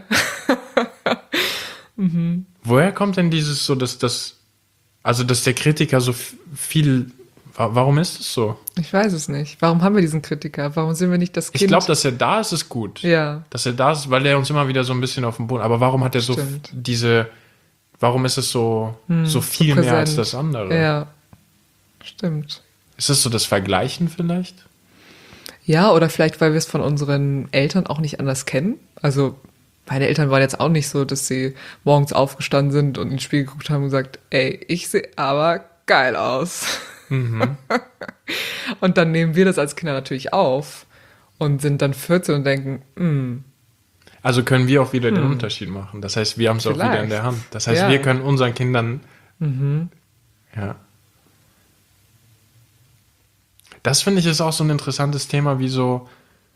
Woher kommt denn dieses so, dass der Kritiker so viel, warum ist es so? Ich weiß es nicht. Warum haben wir diesen Kritiker? Warum sind wir nicht das Kind? Ich glaube, dass er da ist, ist gut. Ja. Dass er da ist, weil er uns immer wieder so ein bisschen auf den Boden, aber warum hat er so Stimmt. warum ist es so viel so mehr als präsent. das andere? Ja, stimmt. Ist das so das Vergleichen vielleicht? Ja, oder vielleicht, weil wir es von unseren Eltern auch nicht anders kennen. Also meine Eltern waren jetzt auch nicht so, dass sie morgens aufgestanden sind und in den Spiegel geguckt haben und gesagt, ey, ich sehe aber geil aus. Und dann nehmen wir das als Kinder natürlich auf und sind dann 14 und denken, Also können wir auch wieder den Unterschied machen. Das heißt, wir haben es auch wieder in der Hand. Das heißt, Ja. wir können unseren Kindern, ja. Das finde ich ist auch so ein interessantes Thema, wie so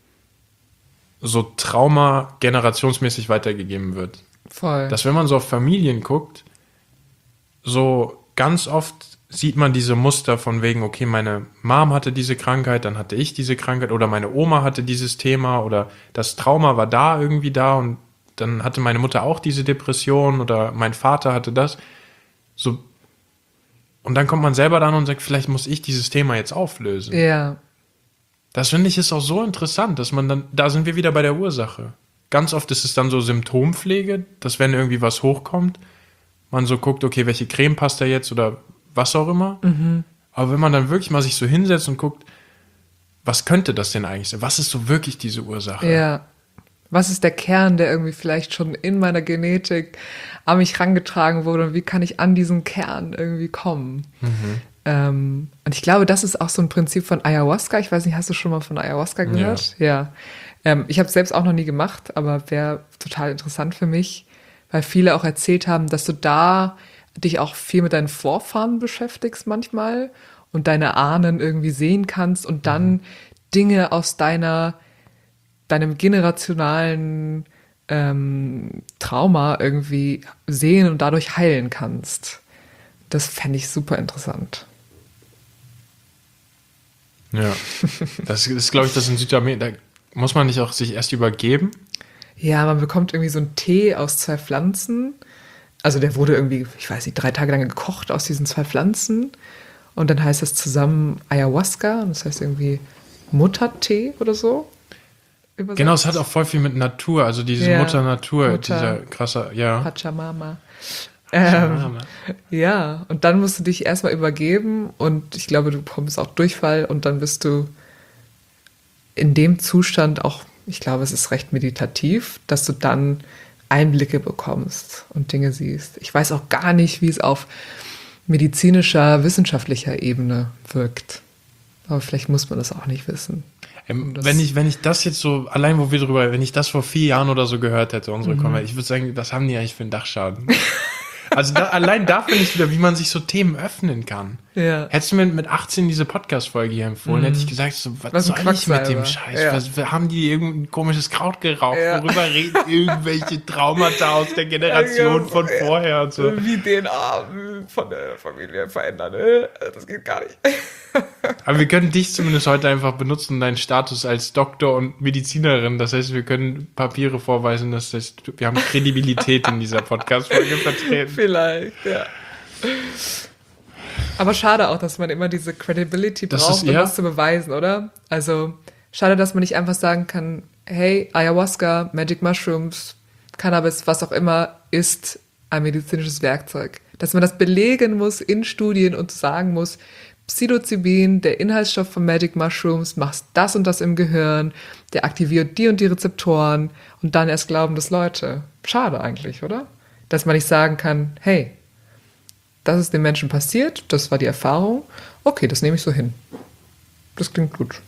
Trauma generationsmäßig weitergegeben wird. voll. Dass wenn man so auf Familien guckt, so ganz oft sieht man diese Muster von wegen, okay, meine Mom hatte diese Krankheit, dann hatte ich diese Krankheit oder meine Oma hatte dieses Thema oder das Trauma war da irgendwie da und dann hatte meine Mutter auch diese Depression oder mein Vater hatte das. So. Und dann kommt man selber dann und sagt, vielleicht muss ich dieses Thema jetzt auflösen. Ja, Das finde ich ist auch so interessant, dass man dann, da sind wir wieder bei der Ursache. Ganz oft ist es dann so Symptompflege, dass wenn irgendwie was hochkommt, man so guckt, okay, welche Creme passt da jetzt oder was auch immer. Aber wenn man dann wirklich mal sich so hinsetzt und guckt, was könnte das denn eigentlich sein? Was ist so wirklich diese Ursache? ja. Was ist der Kern, der irgendwie vielleicht schon in meiner Genetik an mich rangetragen wurde und wie kann ich an diesen Kern irgendwie kommen? Und ich glaube, das ist auch so ein Prinzip von Ayahuasca. Ich weiß nicht, hast du schon mal von Ayahuasca gehört? Ja. Ich habe es selbst auch noch nie gemacht, aber wäre total interessant für mich, weil viele auch erzählt haben, dass du da dich auch viel mit deinen Vorfahren beschäftigst manchmal und deine Ahnen irgendwie sehen kannst und dann Dinge aus deinem generationalen Trauma irgendwie sehen und dadurch heilen kannst. Das fände ich super interessant. Ja. Das ist, glaube ich, das in Südamerika, da muss man nicht auch sich erst übergeben? Ja, man bekommt irgendwie so einen Tee aus 2 Pflanzen. Also der wurde irgendwie, ich weiß nicht, 3 Tage lang gekocht aus diesen 2 Pflanzen. Und dann heißt das zusammen Ayahuasca. Und das heißt irgendwie Muttertee oder so. Übersetzt. Genau, es hat auch voll viel mit Natur, also diese Ja, Mutter Natur, Mutter. dieser krasse, ja. Pachamama. Pachamama. Ja, und dann musst du dich erstmal übergeben und ich glaube, du bekommst auch Durchfall und dann bist du in dem Zustand auch, ich glaube, es ist recht meditativ, dass du dann Einblicke bekommst und Dinge siehst. Ich weiß auch gar nicht, wie es auf medizinischer, wissenschaftlicher Ebene wirkt. Aber vielleicht muss man das auch nicht wissen. Wenn ich das jetzt so, allein wo wir drüber, wenn ich das vor 4 Jahren oder so gehört hätte, unsere Konversation, ich würde sagen, was haben die eigentlich für einen Dachschaden? Also allein da finde ich wieder, wie man sich so Themen öffnen kann. Ja. Hättest du mir mit 18 diese Podcast-Folge hier empfohlen, hätte ich gesagt, so, was soll ich mit dem Scheiß? Ja. Was, haben die irgendein komisches Kraut geraucht? Ja. Worüber reden irgendwelche Traumata aus der Generation von vorher und so? Wie DNA von der Familie verändern. Das geht gar nicht. Aber wir können dich zumindest heute einfach benutzen, deinen Status als Doktor und Medizinerin. Das heißt, wir können Papiere vorweisen, das heißt, wir haben Kredibilität in dieser Podcast-Folge vertreten. Vielleicht, ja. Aber schade auch, dass man immer diese Credibility braucht, um was zu beweisen, oder? Also schade, dass man nicht einfach sagen kann, hey, Ayahuasca, Magic Mushrooms, Cannabis, was auch immer, ist ein medizinisches Werkzeug. Dass man das belegen muss in Studien und sagen muss, Psilocybin, der Inhaltsstoff von Magic Mushrooms, macht das und das im Gehirn, der aktiviert die und die Rezeptoren und dann erst glauben das Leute. Schade eigentlich, oder? Dass man nicht sagen kann, hey, das ist dem Menschen passiert, das war die Erfahrung, okay, das nehme ich so hin. Das klingt gut.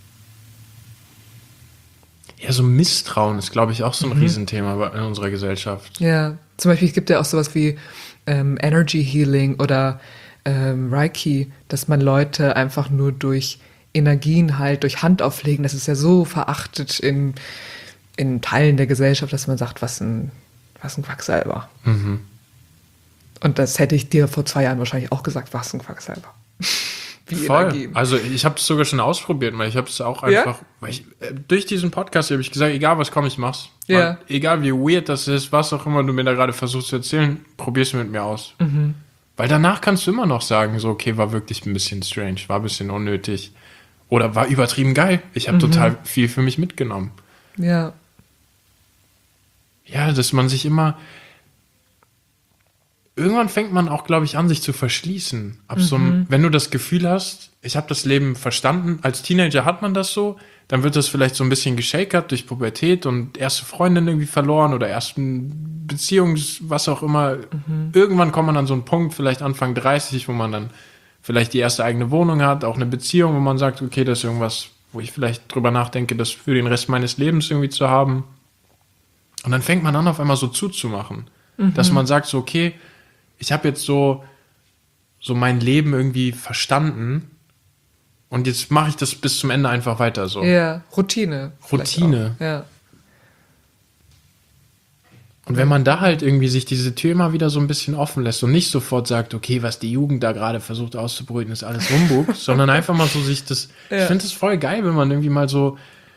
Ja, so Misstrauen ist, glaube ich, auch so ein Riesenthema in unserer Gesellschaft. Ja, zum Beispiel, es gibt ja auch sowas wie Energy Healing oder Reiki, dass man Leute einfach nur durch Energien halt, durch Handauflegen, das ist ja so verachtet in Teilen der Gesellschaft, dass man sagt, was ein Quacksalber. Und das hätte ich dir vor 2 Jahren wahrscheinlich auch gesagt, was ein Quacksalber. wie Voll. Energien. Also ich habe es sogar schon ausprobiert, weil ich habe es auch einfach, durch diesen Podcast habe ich gesagt, egal was kommt, ich mach's. Ja. Weil, egal wie weird das ist, was auch immer du mir da gerade versuchst zu erzählen, probier's mit mir aus. Weil danach kannst du immer noch sagen, so okay, war wirklich ein bisschen strange, war ein bisschen unnötig oder war übertrieben geil. Ich habe total viel für mich mitgenommen. Ja. Ja, dass man sich immer... Irgendwann fängt man auch, glaube ich, an, sich zu verschließen. Wenn du das Gefühl hast, ich habe das Leben verstanden, als Teenager hat man das so, dann wird das vielleicht so ein bisschen geschakert durch Pubertät und erste Freundin irgendwie verloren oder ersten was auch immer. Irgendwann kommt man an so einen Punkt, vielleicht Anfang 30, wo man dann vielleicht die erste eigene Wohnung hat, auch eine Beziehung, wo man sagt, okay, das ist irgendwas, wo ich vielleicht drüber nachdenke, das für den Rest meines Lebens irgendwie zu haben. Und dann fängt man an, auf einmal so zuzumachen. Dass man sagt so, okay, ich habe jetzt so mein Leben irgendwie verstanden und jetzt mache ich das bis zum Ende einfach weiter so. Ja, Routine. Routine. Auch. Ja. Und wenn man da halt irgendwie sich diese Tür immer wieder so ein bisschen offen lässt und nicht sofort sagt, okay, was die Jugend da gerade versucht auszubrüten, ist alles Humbug, sondern einfach mal so sich das, ich finde das voll geil, wenn man irgendwie mal so,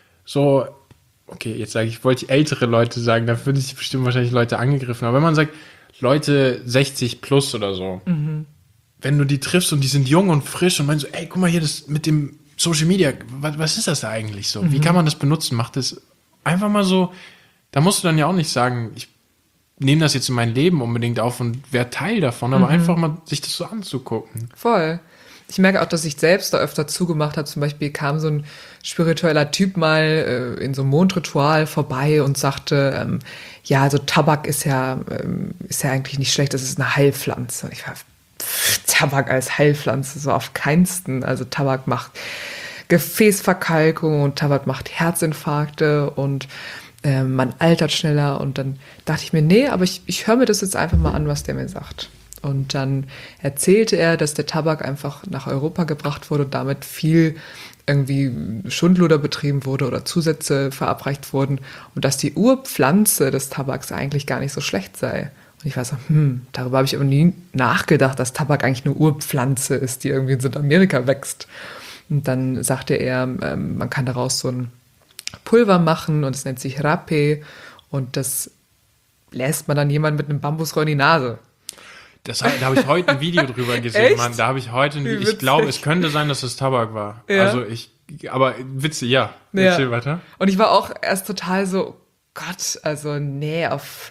okay, jetzt sage ich, wollte ich ältere Leute sagen, da würde ich bestimmt wahrscheinlich Leute angegriffen, aber wenn man sagt, Leute 60 plus oder so, wenn du die triffst und die sind jung und frisch und meinst so, ey, guck mal hier, das mit dem Social Media, was ist das da eigentlich so? Wie kann man das benutzen? Mach das einfach mal so, da musst du dann ja auch nicht sagen, ich nehme das jetzt in mein Leben unbedingt auf und werde Teil davon, aber einfach mal sich das so anzugucken. Voll. Ich merke auch, dass ich selbst da öfter zugemacht habe. Zum Beispiel kam so ein spiritueller Typ mal in so einem Mondritual vorbei und sagte, ja, also Tabak ist ja eigentlich nicht schlecht, das ist eine Heilpflanze. Und ich war, Tabak als Heilpflanze, so auf keinsten. Also Tabak macht Gefäßverkalkung und Tabak macht Herzinfarkte und man altert schneller. Und dann dachte ich mir, nee, aber ich höre mir das jetzt einfach mal an, was der mir sagt. Und dann erzählte er, dass der Tabak einfach nach Europa gebracht wurde und damit viel irgendwie Schundluder betrieben wurde oder Zusätze verabreicht wurden und dass die Urpflanze des Tabaks eigentlich gar nicht so schlecht sei. Und ich war so, darüber habe ich aber nie nachgedacht, dass Tabak eigentlich eine Urpflanze ist, die irgendwie in Südamerika wächst. Und dann sagte er, man kann daraus so ein Pulver machen und es nennt sich Rapé und das lässt man dann jemand mit einem Bambusrohr in die Nase. Da habe ich heute ein Video drüber gesehen, Echt? Mann. Da habe ich heute ich glaube, es könnte sein, dass es Tabak war. Ja. Also aber witzig, ja. Erzähl weiter. Und ich war auch erst total so, Gott, also nee,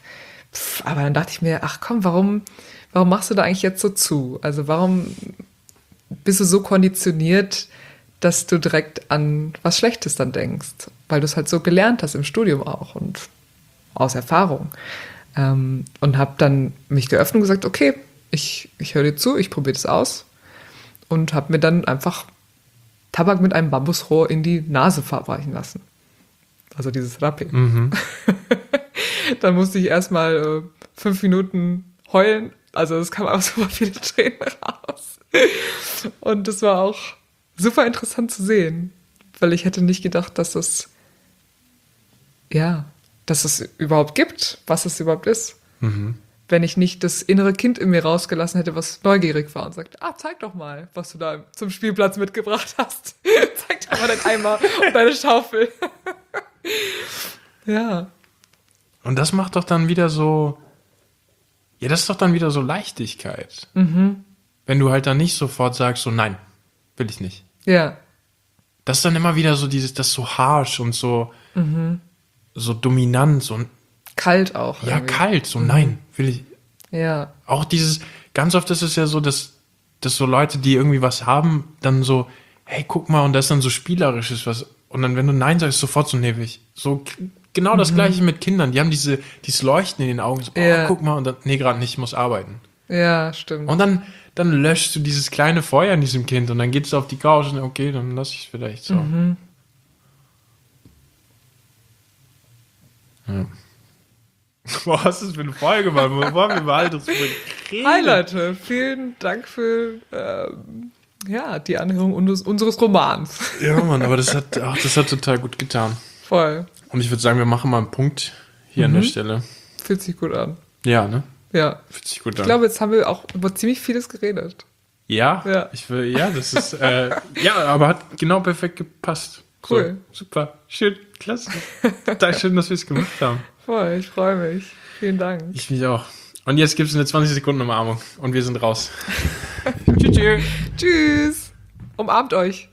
aber dann dachte ich mir, ach komm, warum machst du da eigentlich jetzt so zu? Also warum bist du so konditioniert, dass du direkt an was Schlechtes dann denkst? Weil du es halt so gelernt hast im Studium auch und aus Erfahrung. Und habe dann mich geöffnet und gesagt, okay, ich höre dir zu, ich probiere das aus und habe mir dann einfach Tabak mit einem Bambusrohr in die Nase verabreichen lassen. Also dieses Rapé. Dann musste ich erstmal 5 Minuten heulen, also es kam auch super viele Tränen raus. Und das war auch super interessant zu sehen, weil ich hätte nicht gedacht, dass es überhaupt gibt, was es überhaupt ist. Wenn ich nicht das innere Kind in mir rausgelassen hätte, was neugierig war und sagt, zeig doch mal, was du da zum Spielplatz mitgebracht hast. Zeig doch mal deinen Eimer und deine Schaufel. Ja. Und das macht doch dann wieder so, ja, das ist doch dann wieder so Leichtigkeit. Wenn du halt dann nicht sofort sagst, so nein, will ich nicht. Ja. Das ist dann immer wieder so das so harsh und so, so dominant, so kalt auch. Ja, irgendwie. kalt, so nein, will ich. Ja. Auch ganz oft ist es ja so, dass so Leute, die irgendwie was haben, dann so, hey, guck mal, und das dann so spielerisch ist, was, und dann, wenn du nein sagst, sofort so, nee, will ich. So, genau das Gleiche mit Kindern, die haben dieses Leuchten in den Augen, so, guck mal, und dann, nee, gerade nicht, ich muss arbeiten. Ja, stimmt. Und dann löschst du dieses kleine Feuer in diesem Kind und dann geht es auf die Couch und okay, dann lass ich es vielleicht so. Ja. Boah, was ist das für eine Folge, Mann? Wo wollen wir über all das reden? Hi Leute, vielen Dank für die Anhörung unseres Romans. Ja, Mann, aber das hat total gut getan. Voll. Und ich würde sagen, wir machen mal einen Punkt hier an der Stelle. Fühlt sich gut an. Ja, ne? Ja. Fühlt sich gut an. Ich glaube, jetzt haben wir auch über ziemlich vieles geredet. Ja, Ja. Das ist, aber hat genau perfekt gepasst. Cool. So, super, schön, klasse. Total schön, dass wir es gemacht haben. Voll, ich freue mich. Vielen Dank. Ich mich auch. Und jetzt gibt es eine 20 Sekunden Umarmung und wir sind raus. Tschüss. Tschüss. Umarmt euch.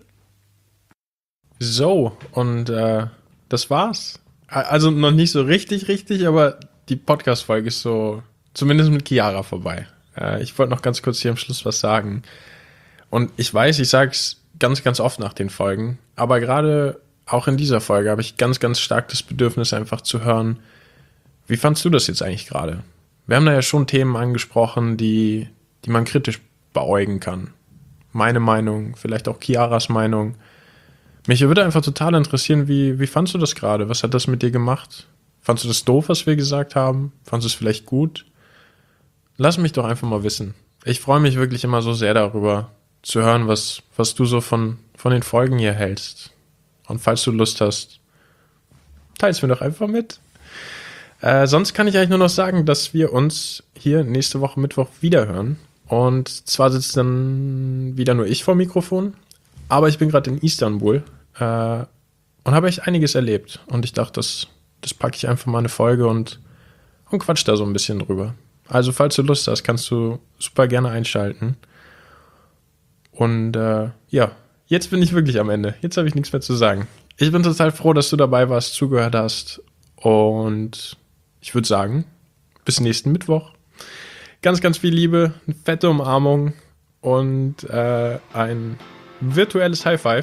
So, und das war's. Also noch nicht so richtig, aber die Podcast-Folge ist so, zumindest mit Chiara, vorbei. Ich wollte noch ganz kurz hier am Schluss was sagen. Und ich weiß, ich sage es ganz oft nach den Folgen, aber gerade auch in dieser Folge habe ich ganz stark das Bedürfnis, einfach zu hören, wie fandst du das jetzt eigentlich gerade? Wir haben da ja schon Themen angesprochen, die man kritisch beäugen kann. Meine Meinung, vielleicht auch Chiaras Meinung. Mich würde einfach total interessieren, wie fandst du das gerade? Was hat das mit dir gemacht? Fandst du das doof, was wir gesagt haben? Fandst du es vielleicht gut? Lass mich doch einfach mal wissen. Ich freue mich wirklich immer so sehr darüber, zu hören, was du so von den Folgen hier hältst. Und falls du Lust hast, teil's mir doch einfach mit. Sonst kann ich eigentlich nur noch sagen, dass wir uns hier nächste Woche Mittwoch wiederhören. Und zwar sitzt dann wieder nur ich vor dem Mikrofon, aber ich bin gerade in Istanbul und habe echt einiges erlebt. Und ich dachte, das packe ich einfach mal eine Folge und quatsch da so ein bisschen drüber. Also falls du Lust hast, kannst du super gerne einschalten. Und jetzt bin ich wirklich am Ende. Jetzt habe ich nichts mehr zu sagen. Ich bin total froh, dass du dabei warst, zugehört hast. Und ich würde sagen, bis nächsten Mittwoch. Ganz viel Liebe, eine fette Umarmung und ein virtuelles High Five.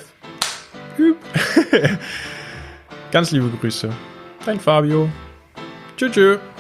Ganz liebe Grüße. Dein Fabio. Tschüss.